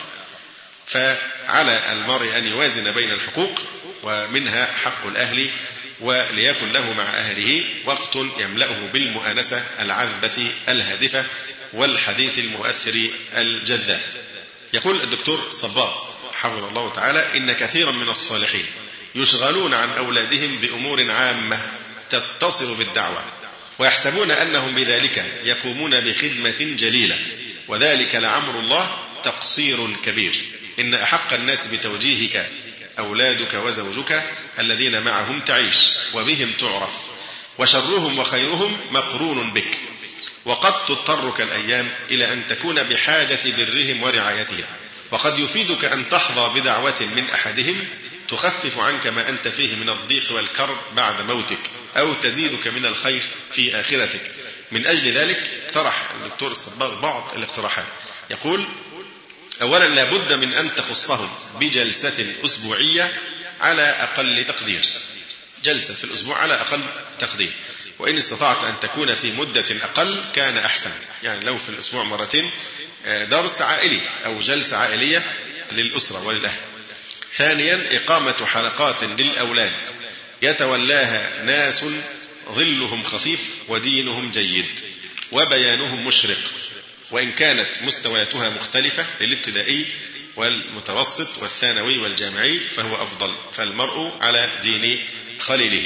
فعلى المرء أن يوازن بين الحقوق، ومنها حق الأهل، وليكن له مع أهله وقت يملأه بالمؤانسة العذبة الهادفة والحديث المؤثر الجذاب. يقول الدكتور الصباغ حفظه الله تعالى: إن كثيرا من الصالحين يشغلون عن أولادهم بأمور عامة تتصل بالدعوة، ويحسبون أنهم بذلك يقومون بخدمة جليلة، وذلك لعمر الله تقصير كبير. إن أحق الناس بتوجيهك أولادك وزوجك الذين معهم تعيش وبهم تعرف، وشرهم وخيرهم مقرون بك، وقد تضطرك الأيام إلى أن تكون بحاجة برهم ورعايتهم، وقد يفيدك أن تحظى بدعوة من أحدهم تخفف عنك ما أنت فيه من الضيق والكرب بعد موتك، أو تزيدك من الخير في آخرتك. من أجل ذلك اقترح الدكتور الصباغ بعض الاقتراحات. يقول: أولا، لابد من أن تخصهم بجلسة أسبوعية على أقل تقدير، جلسة في الأسبوع على أقل تقدير، وإن استطعت أن تكون في مدة أقل كان أحسن، يعني لو في الأسبوع مرتين درس عائلي أو جلسة عائلية للأسرة وللأهل. ثانيا، إقامة حلقات للأولاد يتولاها ناس ظلهم خفيف ودينهم جيد وبيانهم مشرق، وإن كانت مستوياتها مختلفة للابتدائي والمتوسط والثانوي والجامعي فهو أفضل، فالمرء على دين خليله.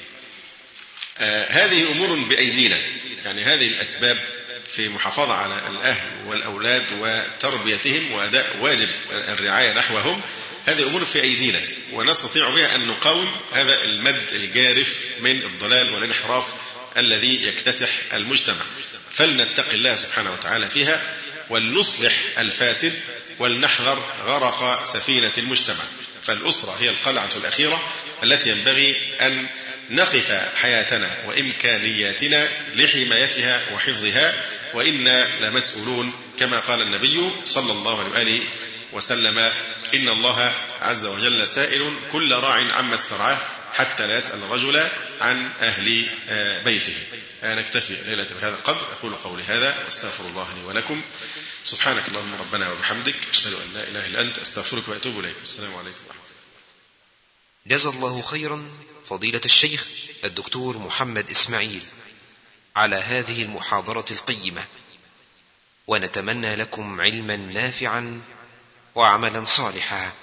هذه أمور بأيدينا، يعني هذه الأسباب في محافظة على الأهل والأولاد وتربيتهم وأداء واجب الرعاية نحوهم، هذه أمور في أيدينا، ونستطيع بها أن نقاوم هذا المد الجارف من الضلال والانحراف الذي يكتسح المجتمع. فلنتق الله سبحانه وتعالى فيها، ولنصلح الفاسد، ولنحذر غرق سفينة المجتمع. فالأسرة هي القلعة الأخيرة التي ينبغي أن نقف حياتنا وإمكانياتنا لحمايتها وحفظها، وإنا لمسؤولون، كما قال النبي صلى الله عليه وسلم: إن الله عز وجل سائل كل راع عما استرعاه حتى لا يسأل الرجل عن أهل بيته. نكتفي ليلة بهذا القدر. أقول قولي هذا واستغفر الله لي ولكم. سبحانك اللهم ربنا وبحمدك، أشهد أن لا إله إلا أنت، أستغفرك وأتوب إليك. السلام عليكم ورحمة الله. جزا الله خيرا فضيلة الشيخ الدكتور محمد إسماعيل على هذه المحاضرة القيمة، ونتمنى لكم علما نافعا وعملا صالحا.